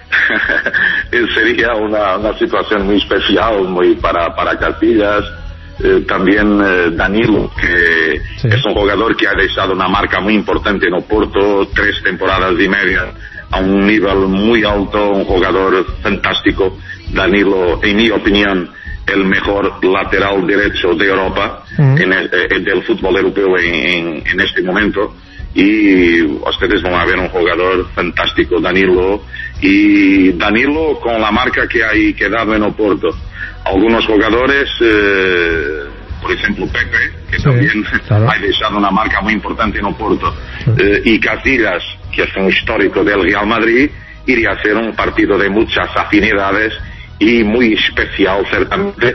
Sería una, una situación muy especial, muy para, para Casillas. Eh, también eh, Danilo, que sí. es un jugador que ha dejado una marca muy importante en Oporto, tres temporadas y media, a un nivel muy alto, un jugador fantástico. Danilo, en mi opinión, el mejor lateral derecho de Europa, uh-huh. en el, eh, del fútbol europeo en, en, en este momento, y ustedes van a ver un jugador fantástico, Danilo, y Danilo con la marca que hay que dado en Oporto. Algunos jugadores, eh, por ejemplo Pepe, que sí, también claro. ha dejado una marca muy importante en Oporto, sí. eh, y Casillas, que es un histórico del Real Madrid, iría a ser un partido de muchas afinidades y muy especial ciertamente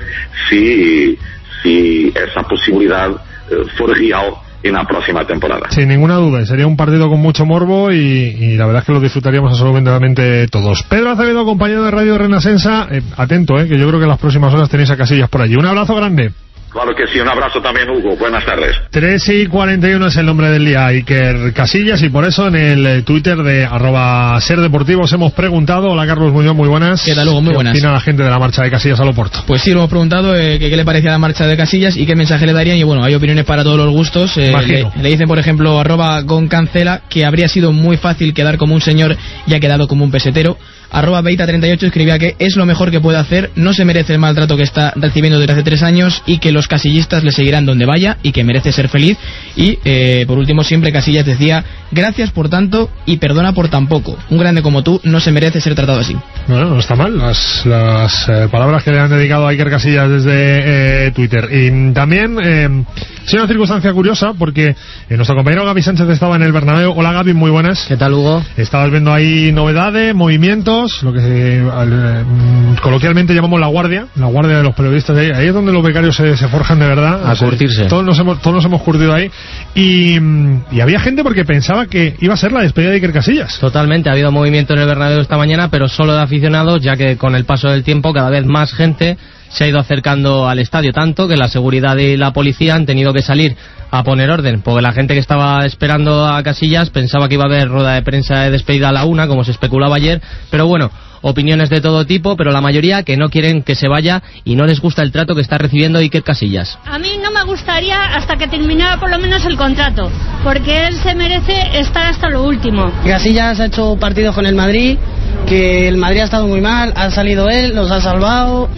si, si esa posibilidad eh, fuera real en la próxima temporada. Sin ninguna duda, sería un partido con mucho morbo y, y la verdad es que lo disfrutaríamos absolutamente todos. Pedro Acevedo, compañero de Radio Renacensa, eh, atento, eh, que yo creo que en las próximas horas tenéis a Casillas por allí. Un abrazo grande. Claro que sí, un abrazo también, Hugo. Buenas tardes. tres y cuarenta y uno es el nombre del día, Iker Casillas, y por eso en el Twitter de arroba Ser Deportivos hemos preguntado. Hola, Carlos Muñoz, muy buenas. ¿Qué tal, Hugo? Muy buenas. ¿Qué opina la gente de la marcha de Casillas al Oporto? Pues sí, lo hemos preguntado, eh, que qué le parecía la marcha de Casillas y qué mensaje le darían, y bueno, hay opiniones para todos los gustos. Eh, le, le dicen, por ejemplo, arroba Goncancela, que habría sido muy fácil quedar como un señor y ha quedado como un pesetero. Arroba Beita treinta y ocho escribía que es lo mejor que puede hacer, no se merece el maltrato que está recibiendo desde hace tres años y que los casillistas le seguirán donde vaya y que merece ser feliz. Y eh, por último, siempre Casillas decía: gracias por tanto y perdona por tan poco. Un grande como tú no se merece ser tratado así. Bueno, no está mal las, las eh, palabras que le han dedicado a Iker Casillas desde eh, Twitter. Y también eh, es una circunstancia curiosa porque eh, nuestro compañero Gaby Sánchez estaba en el Bernabéu. Hola, Gaby, muy buenas. ¿Qué tal, Hugo? Estabas viendo ahí novedades, movimientos, lo que se, eh, coloquialmente llamamos la guardia, la guardia de los periodistas. Ahí, ahí es donde los becarios se, se forjan de verdad. A curtirse. Todos nos hemos, todos nos hemos curtido ahí. Y, y había gente porque pensaba que iba a ser la despedida de Iker Casillas. Totalmente, ha habido movimiento en el Bernabéu esta mañana, pero solo de aficionados, ya que con el paso del tiempo cada vez más gente se ha ido acercando al estadio, tanto que la seguridad y la policía han tenido que salir a poner orden, porque la gente que estaba esperando a Casillas pensaba que iba a haber rueda de prensa de despedida a la una, como se especulaba ayer, pero bueno, opiniones de todo tipo, pero la mayoría que no quieren que se vaya y no les gusta el trato que está recibiendo Iker Casillas. A mí no me gustaría hasta que terminara por lo menos el contrato, porque él se merece estar hasta lo último. Casillas ha hecho partidos con el Madrid, que el Madrid ha estado muy mal, ha salido él, los ha salvado.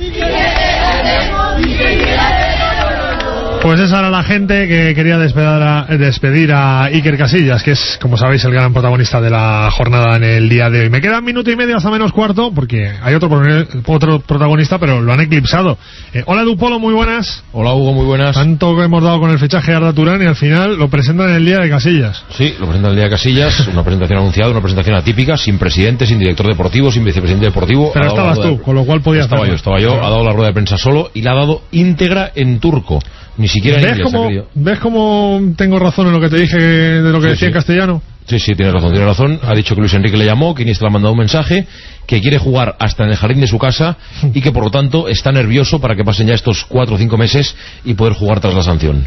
Pues esa era la gente que quería despedir a, despedir a Iker Casillas, que es, como sabéis, el gran protagonista de la jornada en el día de hoy. Me queda un minuto y medio hasta menos cuarto, porque hay otro, otro protagonista, pero lo han eclipsado. Eh, hola, Dupolo, muy buenas. Hola, Hugo, muy buenas. Tanto que hemos dado con el fichaje de Arda Turán y al final lo presentan en el día de Casillas. Sí, lo presentan en el día de Casillas, una presentación anunciada, una presentación atípica, sin presidente, sin director deportivo, sin vicepresidente deportivo. Pero estabas tú, de... con lo cual podías Estaba hacerlo. yo, estaba yo, ha dado la rueda de prensa solo y la ha dado íntegra en turco. Ni siquiera en ¿Ves inglés, cómo, ¿Ves cómo tengo razón en lo que te dije de lo que sí, decía sí. en castellano? Sí, sí, tiene razón, tiene razón. Ha dicho que Luis Enrique le llamó, que Iniesta le ha mandado un mensaje, que quiere jugar hasta en el jardín de su casa y que por lo tanto está nervioso para que pasen ya estos cuatro o cinco meses y poder jugar tras la sanción.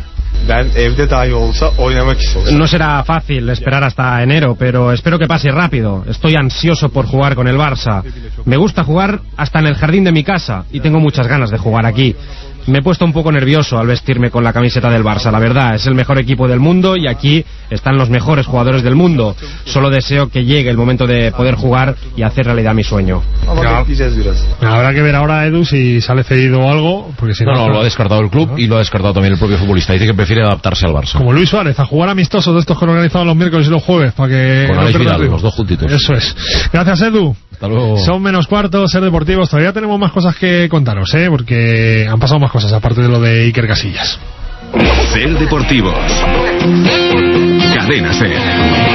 No será fácil esperar hasta enero, pero espero que pase rápido. Estoy ansioso por jugar con el Barça. Me gusta jugar hasta en el jardín de mi casa y tengo muchas ganas de jugar aquí. Me he puesto un poco nervioso al vestirme con la camiseta del Barça, la verdad, es el mejor equipo del mundo y aquí están los mejores jugadores del mundo. Solo deseo que llegue el momento de poder jugar y hacer realidad mi sueño. Ya, habrá que ver ahora, Edu, si sale cedido o algo, porque si no... No, no, lo ha descartado el club, ¿no? Y lo ha descartado también el propio futbolista. Dice que prefiere adaptarse al Barça. Como Luis Suárez, a jugar amistosos de estos que organizaban los miércoles y los jueves, para que... Con Alex Vidal, los dos juntitos. Eso es. Gracias, Edu. Hasta luego. Son menos cuarto, Ser Deportivos. Todavía tenemos más cosas que contaros, ¿eh? Porque han pasado más cosas, aparte de lo de Iker Casillas. Ser Deportivos. Cadena Ser.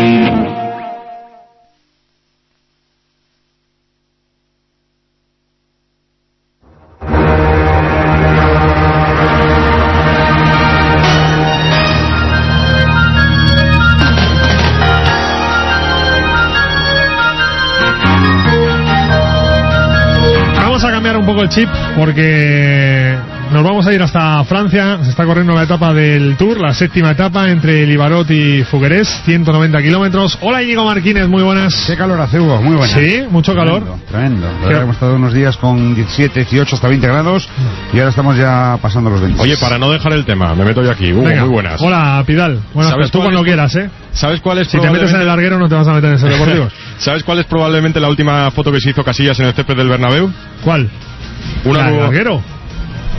Un poco el chip porque nos vamos a ir hasta Francia. Se está corriendo la etapa del Tour, la séptima etapa entre Livarot y Figueres, ciento noventa kilómetros. Hola, Íñigo Marquínez, muy buenas. Qué calor hace, Hugo, muy buenas. Sí, mucho calor. Tremendo, tremendo. Hemos estado unos días con diecisiete, dieciocho hasta veinte grados y ahora estamos ya pasando los veinte. Oye, para no dejar el tema, me meto yo aquí. Hugo, Venga. Muy buenas. Hola, Pidal. Buenas tardes. Tú cuando es... quieras, ¿eh? ¿Sabes cuál es Si te metes en el larguero no te vas a meter en Ser Deportivos. ¿Sabes cuál es probablemente la última foto que se hizo Casillas en el césped del Bernabéu? ¿Cuál? Una ¿La nueva... larguero?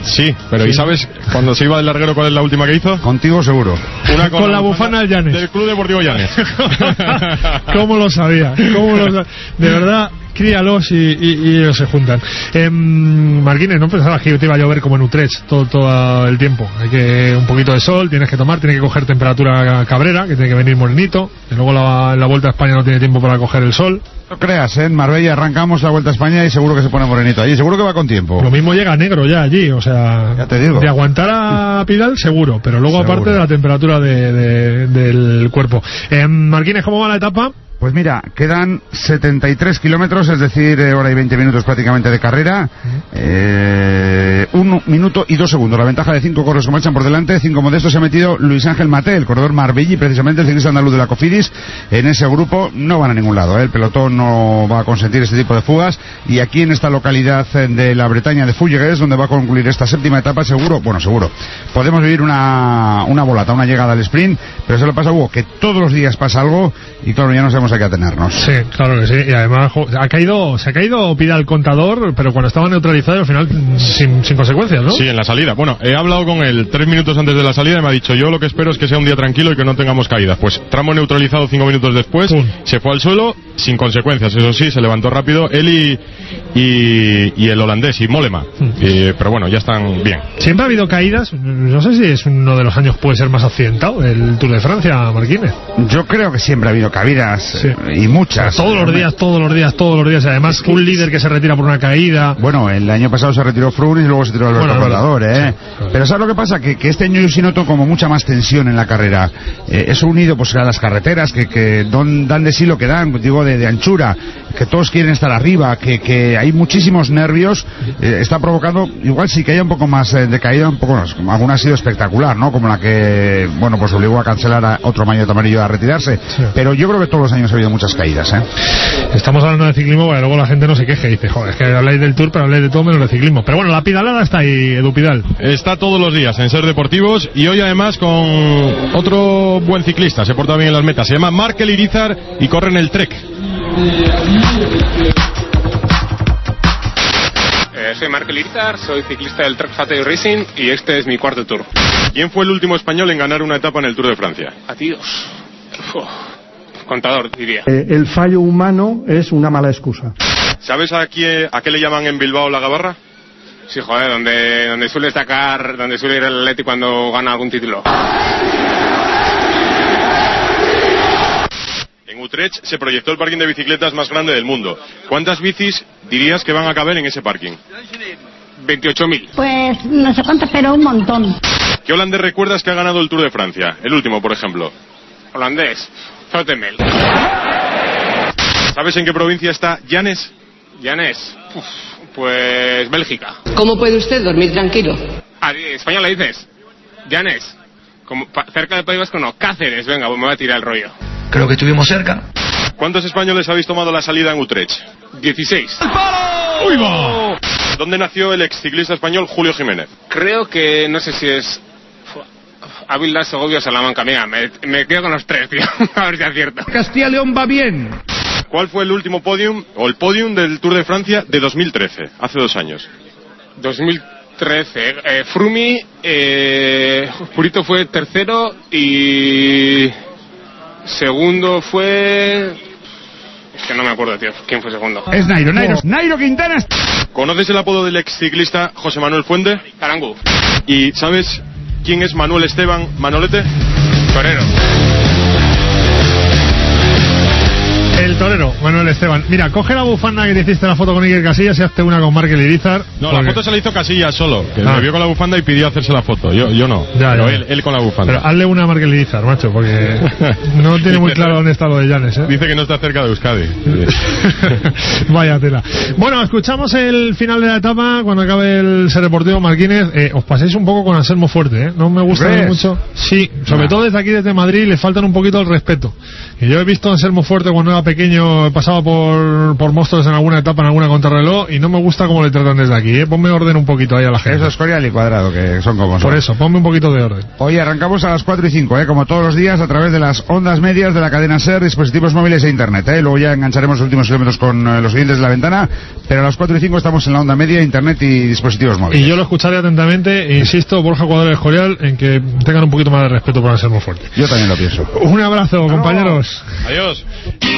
Sí, pero ¿y sabes cuando se iba del larguero cuál es la última que hizo? Contigo seguro. Una con, con la bufanda del Llanes. Del Club Deportivo Llanes. ¿Cómo lo sabía? ¿Cómo lo sabía? De verdad, críalos y, y, y ellos se juntan. Eh, Marquines, no pensabas que te iba a llover como en Utrecht todo, todo el tiempo. Hay que un poquito de sol, tienes que tomar, tienes que coger temperatura cabrera, que tiene que venir morenito. Y luego la, la Vuelta a España no tiene tiempo para coger el sol. No creas, ¿eh? En Marbella arrancamos la Vuelta a España y seguro que se pone morenito allí, seguro que va con tiempo. Lo mismo llega negro ya allí, o sea, ya te digo. De aguantar a Pidal seguro, pero luego seguro. Aparte de la temperatura de, de, del cuerpo. Eh, Marquines, ¿cómo va la etapa? Pues mira, quedan setenta y tres kilómetros, es decir, eh, hora y veinte minutos prácticamente de carrera. Eh, un minuto y dos segundos. La ventaja de cinco corredores que marchan por delante. Cinco modestos se ha metido Luis Ángel Maté, el corredor marbellí, precisamente el ciclista andaluz de la Cofidis. En ese grupo no van a ningún lado, ¿eh? El pelotón no va a consentir este tipo de fugas. Y aquí en esta localidad de la Bretaña de Fullegues, donde va a concluir esta séptima etapa, seguro, bueno, seguro, podemos vivir una, una volata, una llegada al sprint. Pero eso le pasa a Hugo, que todos los días pasa algo y claro, ya no sabemos a qué atenernos. Sí, claro que sí. Y además ha caído, se ha caído Pidal contador, pero cuando estaba neutralizado al final sin, sin consecuencias, ¿no? Sí, en la salida. Bueno, he hablado con él tres minutos antes de la salida y me ha dicho, yo lo que espero es que sea un día tranquilo y que no tengamos caídas. Pues tramo neutralizado cinco minutos después, Pum. se fue al suelo sin consecuencias. Eso sí, se levantó rápido él y, y, y el holandés y Mollema. Hmm. Y, pero bueno, ya están bien. Siempre ha habido caídas. No sé si es uno de los años puede ser más accidentado el Tour de Francia, Marquines. Yo creo que siempre ha habido caídas. Sí. Y muchas. Todos los días, todos los días, todos los días. Y además, un líder que se retira por una caída. Bueno, el año pasado se retiró Froome y luego se tiró Alberto bueno, Contador, ¿eh? Sí, claro. Pero ¿sabes lo que pasa? Que, que este año yo sí noto como mucha más tensión en la carrera. Eh, eso unido pues a las carreteras que, que don, dan de sí lo que dan, digo, de, de anchura, que todos quieren estar arriba, que, que hay muchísimos nervios, eh, está provocando, igual sí que haya un poco más eh, de caída, un poco más. Alguna ha sido espectacular, ¿no? Como la que, bueno, pues obligó a cancelar a otro maillot amarillo a retirarse. Sí. Pero yo creo que todos los años ha habido muchas caídas, ¿eh? Estamos hablando de ciclismo, porque luego la gente no se queje y dice, joder, es que habláis del Tour, pero habláis de todo menos de ciclismo. Pero bueno, la pedalada está ahí, Edu Pidal. Está todos los días en Ser Deportivos y hoy además con otro buen ciclista, se porta bien en las metas. Se llama Markel Irizar y corre en el Trek. Eh, soy Markel Irizar, soy ciclista del Trek Fatay Racing y este es mi cuarto Tour. ¿Quién fue el último español en ganar una etapa en el Tour de Francia? Adiós. Uf. Contador, diría. Eh, el fallo humano es una mala excusa. ¿Sabes a qué, a qué le llaman en Bilbao la Gabarra? Sí, joder, donde, donde suele destacar, donde suele ir el Atleti cuando gana algún título. En Utrecht se proyectó el parking de bicicletas más grande del mundo. ¿Cuántas bicis dirías que van a caber en ese parking? veintiocho mil. Pues no sé cuántas, pero un montón. ¿Qué holandés recuerdas que ha ganado el Tour de Francia? El último, por ejemplo. Holandés. Zoetemel. ¿Sabes en qué provincia está Llanes? Llanes. Uf, pues Bélgica. ¿Cómo puede usted dormir tranquilo? Ah, español le dices. Llanes. Como, pa, cerca del País Vasco no. Cáceres. Venga, pues me voy a tirar el rollo. Creo que estuvimos cerca. ¿Cuántos españoles habéis tomado la salida en Utrecht? dieciséis. ¡El palo! ¡Uy, va! ¿Dónde nació el ex ciclista español Julio Jiménez? Creo que, no sé si es Ávila, Segovia o Salamanca. Mira, me, me quedo con los tres, tío. A ver si acierto. Castilla y León va bien. ¿Cuál fue el último podium, o el podium del Tour de Francia de dos mil trece? Hace dos años. dos mil trece. Eh, Frumi, eh, Purito fue tercero y segundo fue... Es que no me acuerdo, tío. ¿Quién fue segundo? Es Nairo, Nairo, Nairo Quintana. ¿Conoces el apodo del ex ciclista José Manuel Fuente? Tarangu. ¿Y sabes quién es Manuel Esteban Manolete? Torero. El torero, Manuel Esteban. Mira, coge la bufanda que te hiciste la foto con Iker Casillas y hazte una con Markel Irizar. No, porque... la foto se la hizo Casillas solo, que ah. me vio con la bufanda y pidió hacerse la foto. Yo, yo no, ya, pero ya. Él, él con la bufanda. Pero hazle una a Markel Irizar, macho, porque no tiene muy claro dónde está lo de Llanes, ¿eh? Dice que no está cerca de Euskadi. Vaya tela. Bueno, escuchamos el final de la etapa cuando acabe el Ser Deportivo. Marquines, eh, os paséis un poco con Anselmo Fuerte, ¿eh? No me gusta mucho. Sí, sobre nah. todo desde aquí, desde Madrid, le faltan un poquito el respeto. Que yo he visto a Anselmo Fuerte cuando era pequeño pequeño he pasado por, por Móstoles en alguna etapa, en alguna contrarreloj, y no me gusta cómo le tratan desde aquí, ¿eh? Ponme orden un poquito ahí a la gente. Eso es Escorial y Cuadrado, que son como son. Por eso, ponme un poquito de orden. Hoy arrancamos a las cuatro y cinco, ¿eh? Como todos los días, a través de las ondas medias de la cadena SER, dispositivos móviles e internet, ¿eh? Luego ya engancharemos los últimos kilómetros con eh, los oyentes de la ventana, pero a las cuatro y cinco estamos en la onda media, internet y dispositivos móviles. Y yo lo escucharé atentamente e insisto, Borja Cuadrado y Escorial, en que tengan un poquito más de respeto para ser muy fuerte. Yo también lo pienso. Un abrazo, compañeros. Adiós.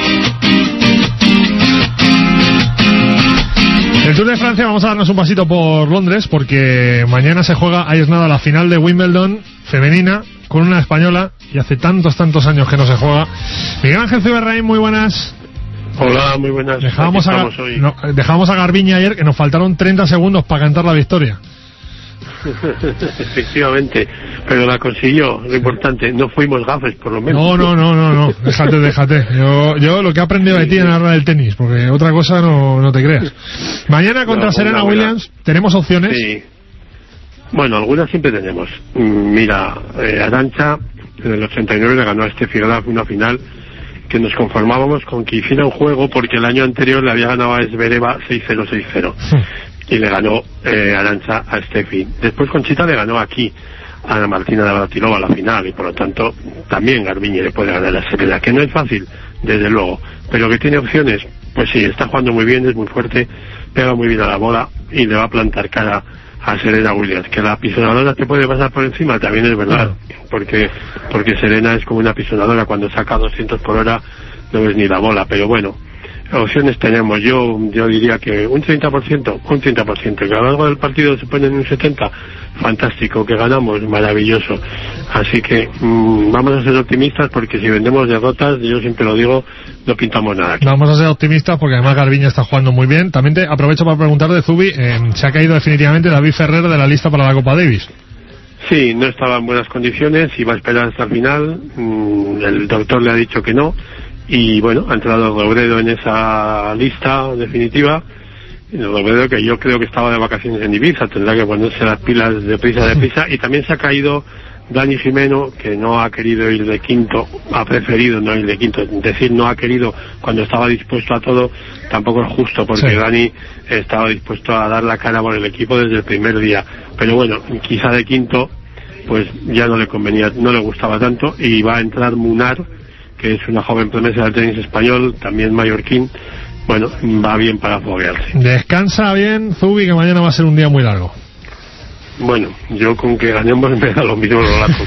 El Tour de Francia, vamos a darnos un pasito por Londres, porque mañana se juega, ahí es nada, la final de Wimbledon femenina con una española, y hace tantos, tantos años que no se juega. Miguel Ángel Zuberraín, muy buenas. Hola, muy buenas. Dejábamos a, no, dejábamos a Garbiñe ayer, que nos faltaron treinta segundos para cantar la victoria. Efectivamente, pero la consiguió, lo importante, no fuimos gafes por lo menos. No, no, no, no, no. déjate, déjate. Yo, yo lo que he aprendido de ti en la hora del tenis, porque otra cosa no, no te creas. Mañana contra no, Serena buena, Williams, ¿tenemos opciones? Sí. Bueno, algunas siempre tenemos. Mira, eh, Arantxa en el ochenta y nueve le ganó a Steffi Graf una final que nos conformábamos con que hiciera un juego porque el año anterior le había ganado a Zvereva seis cero, seis cero. Y le ganó eh, Arantxa a Steffi. Después Conchita le ganó aquí a Ana Martina de Navratilova la final, y por lo tanto también Garbiñe le puede ganar a Serena, que no es fácil, desde luego, pero que tiene opciones. Pues sí, está jugando muy bien, es muy fuerte, pega muy bien a la bola y le va a plantar cara a Serena Williams. Que la pisonadora te puede pasar por encima también es verdad, porque porque Serena es como una pisonadora, cuando saca doscientos por hora no ves ni la bola, pero bueno, opciones tenemos. Yo yo diría que un treinta por ciento, un treinta por ciento, que a lo largo del partido se ponen un setenta por ciento, fantástico, que ganamos, maravilloso. Así que mmm, vamos a ser optimistas, porque si vendemos derrotas, yo siempre lo digo, no pintamos nada aquí. Vamos a ser optimistas porque además Garbiñe está jugando muy bien. También te aprovecho para preguntar de Zubi, eh, se ha caído definitivamente David Ferrer de la lista para la Copa Davis. Sí, no estaba en buenas condiciones, iba a esperar hasta el final, mmm, el doctor le ha dicho que no, y bueno, ha entrado Robredo en esa lista definitiva. Robredo, que yo creo que estaba de vacaciones en Ibiza, tendrá que ponerse las pilas de prisa, de prisa. Y también se ha caído Dani Jimeno, que no ha querido ir de quinto, ha preferido no ir de quinto, es decir, no ha querido cuando estaba dispuesto a todo. Tampoco es justo, porque sí, Dani estaba dispuesto a dar la cara por el equipo desde el primer día, pero bueno, quizá de quinto pues ya no le convenía, no le gustaba tanto, y va a entrar Munar, que es una joven promesa del tenis español, también mallorquín. Bueno, va bien para foguearse. Descansa bien, Zubi, que mañana va a ser un día muy largo. Bueno, yo con que ganemos me da lo mismo lo largo.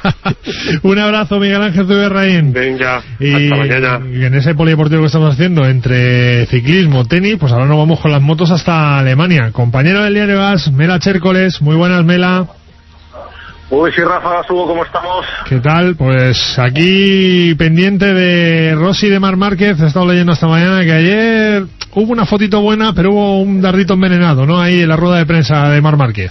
Un abrazo, Miguel Ángel Zuberraín. Venga, y, hasta mañana. Y en ese polideportivo que estamos haciendo entre ciclismo, tenis, pues ahora nos vamos con las motos hasta Alemania. Compañero del diario As, Mela Chércoles. Muy buenas, Mela. Uy, sí, Rafa, Subo, ¿cómo estamos? ¿Qué tal? Pues aquí pendiente de Rossi y de Marc Márquez. He estado leyendo esta mañana que ayer hubo una fotito buena, pero hubo un dardito envenenado, ¿no? Ahí en la rueda de prensa de Marc Márquez.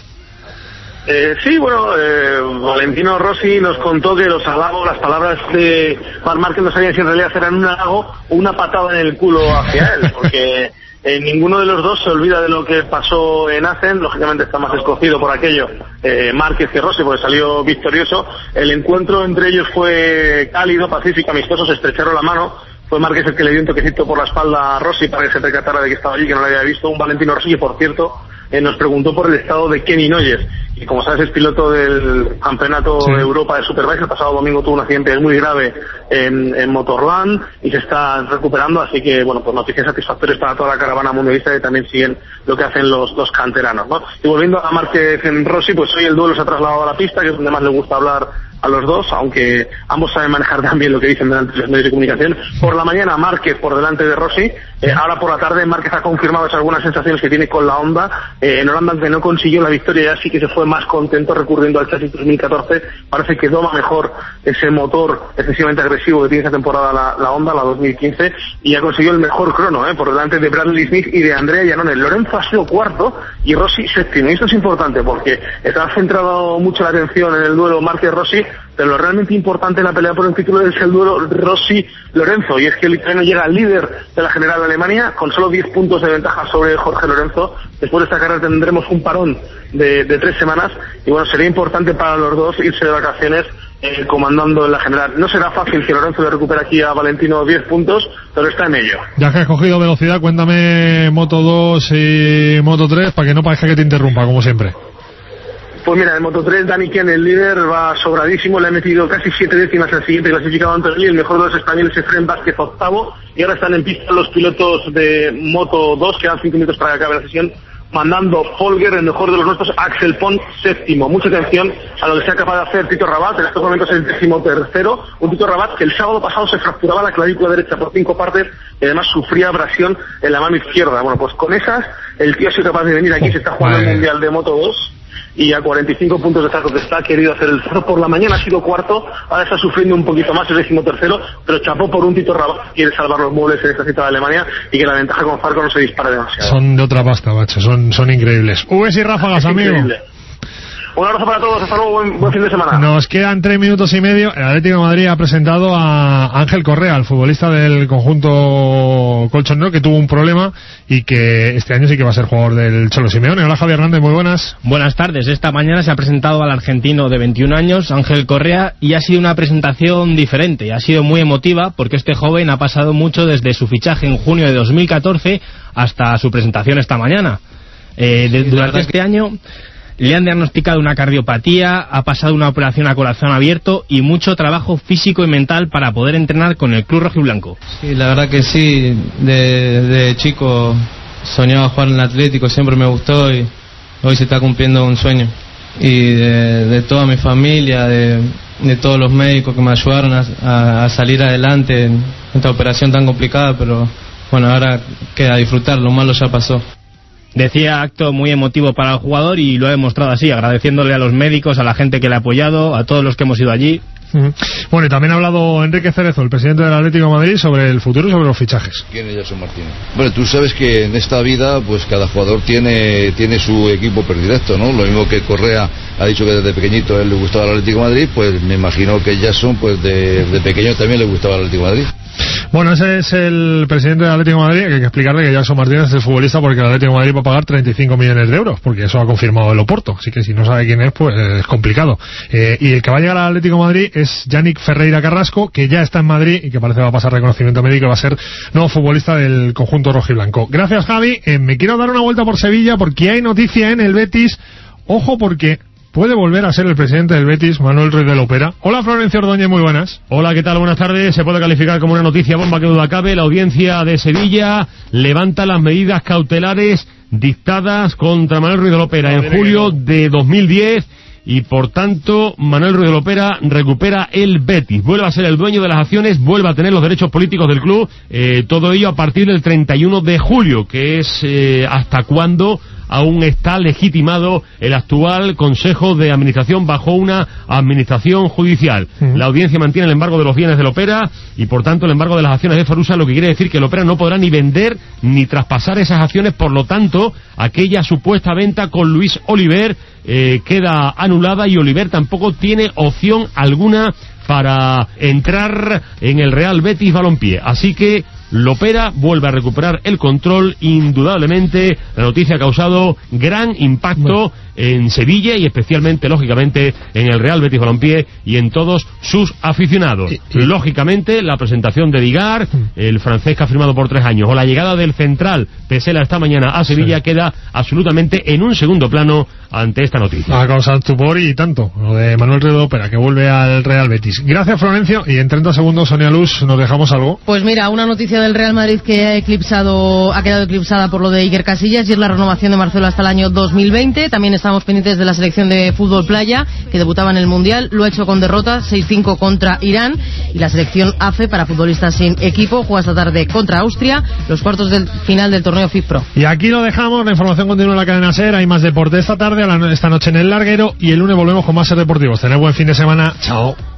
Eh, sí, bueno, eh, Valentino Rossi nos contó que los halagos, las palabras de Marc Márquez no sabían si en realidad eran un halago o una patada en el culo hacia él, porque Eh, ninguno de los dos se olvida de lo que pasó en Assen. Lógicamente está más escocido por aquello eh, Márquez que Rossi, porque salió victorioso. El encuentro entre ellos fue cálido, pacífico, amistoso, se estrecharon la mano. Fue Márquez el que le dio un toquecito por la espalda a Rossi para que se percatara de que estaba allí, que no lo había visto. Un Valentino Rossi que, por cierto, eh, nos preguntó por el estado de Kenny Noyes, y como sabes es piloto del Campeonato sí. de Europa de Superbike. El pasado domingo tuvo un accidente muy grave en, en Motorland y se está recuperando, así que bueno, pues noticias satisfactorias para toda la caravana mundialista, que también siguen lo que hacen los, los canteranos, ¿no? Y volviendo a Márquez en Rossi, pues hoy el duelo se ha trasladado a la pista, que es donde más le gusta hablar a los dos, aunque ambos saben manejar también lo que dicen delante de los medios de comunicación. Por la mañana Márquez por delante de Rossi, eh, ahora por la tarde Márquez ha confirmado esas algunas sensaciones que tiene con la Honda. Eh, en Holanda, aunque no consiguió la victoria, ya sí que se fue más contento recurriendo al chasis dos mil catorce. Parece que doma mejor ese motor excesivamente agresivo que tiene esta temporada la, la Honda, la dos mil quince, y ha conseguido el mejor crono, eh, por delante de Bradley Smith y de Andrea Iannone. Lorenzo ha sido cuarto y Rossi séptimo, y esto es importante porque está centrado mucho la atención en el duelo Márquez-Rossi, pero lo realmente importante en la pelea por el título es el duelo Rossi-Lorenzo, y es que el italiano llega al líder de la general de Alemania con solo diez puntos de ventaja sobre Jorge Lorenzo. Después de esta carrera tendremos un parón de, de tres semanas, y bueno, sería importante para los dos irse de vacaciones eh, comandando en la general. No será fácil que Lorenzo le recupere aquí a Valentino diez puntos, pero está en ello. Ya que has cogido velocidad, cuéntame Moto dos y Moto tres para que no parezca que te interrumpa, como siempre. Pues mira, en Moto tres, Dani Ken, el líder, va sobradísimo, le ha metido casi siete décimas al siguiente clasificado Antonelli, el mejor de los españoles, Efrén Vázquez, octavo, y ahora están en pista los pilotos de Moto dos, quedan cinco minutos para que acabe la sesión, mandando Folger, el mejor de los nuestros, Axel Pont, séptimo. Mucha atención a lo que sea capaz de hacer Tito Rabat, en estos momentos es el décimo tercero, un Tito Rabat que el sábado pasado se fracturaba la clavícula derecha por cinco partes y además sufría abrasión en la mano izquierda. Bueno, pues con esas, el tío ha sido capaz de venir aquí, se está jugando el Mundial de Moto dos, y a cuarenta y cinco puntos de saco que está, ha querido hacer el cerro. Por la mañana ha sido cuarto, ahora está sufriendo un poquito más, es décimo tercero, pero chapó por un Tito Rabat, quiere salvar los muebles en esta cita de Alemania y que la ventaja con Zarco no se dispare demasiado. Son de otra pasta, macho, son, son increíbles. Vs y ráfagas, amigo. Increíble. Un abrazo para todos, hasta luego, buen, buen fin de semana. Nos quedan tres minutos y medio. El Atlético de Madrid ha presentado a Ángel Correa, el futbolista del conjunto colchonero, que tuvo un problema y que este año sí que va a ser jugador del Cholo Simeone. Hola, Javier Hernández, muy buenas. Buenas tardes. Esta mañana se ha presentado al argentino de veintiún años, Ángel Correa, y ha sido una presentación diferente. Ha sido muy emotiva porque este joven ha pasado mucho desde su fichaje en junio de dos mil catorce hasta su presentación esta mañana. Eh, de, durante este año le han diagnosticado una cardiopatía, ha pasado una operación a corazón abierto y mucho trabajo físico y mental para poder entrenar con el club rojiblanco. Sí, la verdad que sí, de, de chico soñaba jugar en el Atlético, siempre me gustó y hoy se está cumpliendo un sueño. Y de, de toda mi familia, de, de todos los médicos que me ayudaron a, a, a salir adelante en esta operación tan complicada, pero bueno, ahora queda disfrutar, lo malo ya pasó. Decía acto muy emotivo para el jugador y lo ha demostrado así, agradeciéndole a los médicos, a la gente que le ha apoyado, a todos los que hemos ido allí. Uh-huh. Bueno, y también ha hablado Enrique Cerezo, el presidente del Atlético de Madrid, sobre el futuro y sobre los fichajes. ¿Quién es Jason Martínez? Bueno, tú sabes que en esta vida pues cada jugador tiene tiene su equipo predilecto, ¿no? Lo mismo que Correa ha dicho que desde pequeñito a él le gustaba el Atlético de Madrid, pues me imagino que Jason pues de, de pequeño también le gustaba el Atlético de Madrid. Bueno, ese es el presidente del Atlético de Madrid, que hay que explicarle que Jackson Martínez es el futbolista porque el Atlético de Madrid va a pagar treinta y cinco millones de euros, porque eso ha confirmado el Oporto, así que si no sabe quién es, pues es complicado. Eh, y el que va a llegar al Atlético de Madrid es Yannick Ferreira Carrasco, que ya está en Madrid y que parece va a pasar reconocimiento médico y va a ser nuevo futbolista del conjunto rojiblanco. Gracias, Javi. Eh, me quiero dar una vuelta por Sevilla porque hay noticia en el Betis. Ojo, porque puede volver a ser el presidente del Betis, Manuel Ruiz de Lopera. Hola, Florencio Ordóñez, muy buenas. Hola, ¿qué tal? Buenas tardes. Se puede calificar como una noticia bomba que duda cabe. La audiencia de Sevilla levanta las medidas cautelares dictadas contra Manuel Ruiz de Lopera en julio de dos mil diez y, por tanto, Manuel Ruiz de Lopera recupera el Betis. Vuelve a ser el dueño de las acciones, vuelve a tener los derechos políticos del club. Eh, todo ello a partir del treinta y uno de julio, que es eh, hasta cuando aún está legitimado el actual Consejo de Administración bajo una administración judicial. Uh-huh. La audiencia mantiene el embargo de los bienes de Lopera y, por tanto, el embargo de las acciones de Farusa, lo que quiere decir que Lopera no podrá ni vender ni traspasar esas acciones. Por lo tanto, aquella supuesta venta con Luis Oliver eh, queda anulada y Oliver tampoco tiene opción alguna para entrar en el Real Betis Balompié. Así que Lopera vuelve a recuperar el control. Indudablemente la noticia ha causado gran impacto bueno. en Sevilla y especialmente, lógicamente, en el Real Betis Balompié y en todos sus aficionados. Y, y... Lógicamente, la presentación de Digar, el francés que ha firmado por tres años, o la llegada del central Pesela esta mañana a Sevilla, sí. queda absolutamente en un segundo plano ante esta noticia. Ha causado estupor y tanto, lo de Manuel Ruiz de Lopera, que vuelve al Real Betis. Gracias, Florencio, y en treinta segundos, Sonia Luz, ¿nos dejamos algo? Pues mira, una noticia del Real Madrid que ha eclipsado, ha quedado eclipsada por lo de Iker Casillas, y es la renovación de Marcelo hasta el año dos mil veinte. También estamos pendientes de la selección de fútbol playa, que debutaba en el Mundial, lo ha hecho con derrota, seis cinco contra Irán, y la selección A F E para futbolistas sin equipo juega esta tarde contra Austria, los cuartos del final del torneo FIFPro. Y aquí lo dejamos, la información continúa en la cadena SER, hay más deporte esta tarde, esta noche en el Larguero, y el lunes volvemos con más Ser Deportivos. Tened buen fin de semana, chao.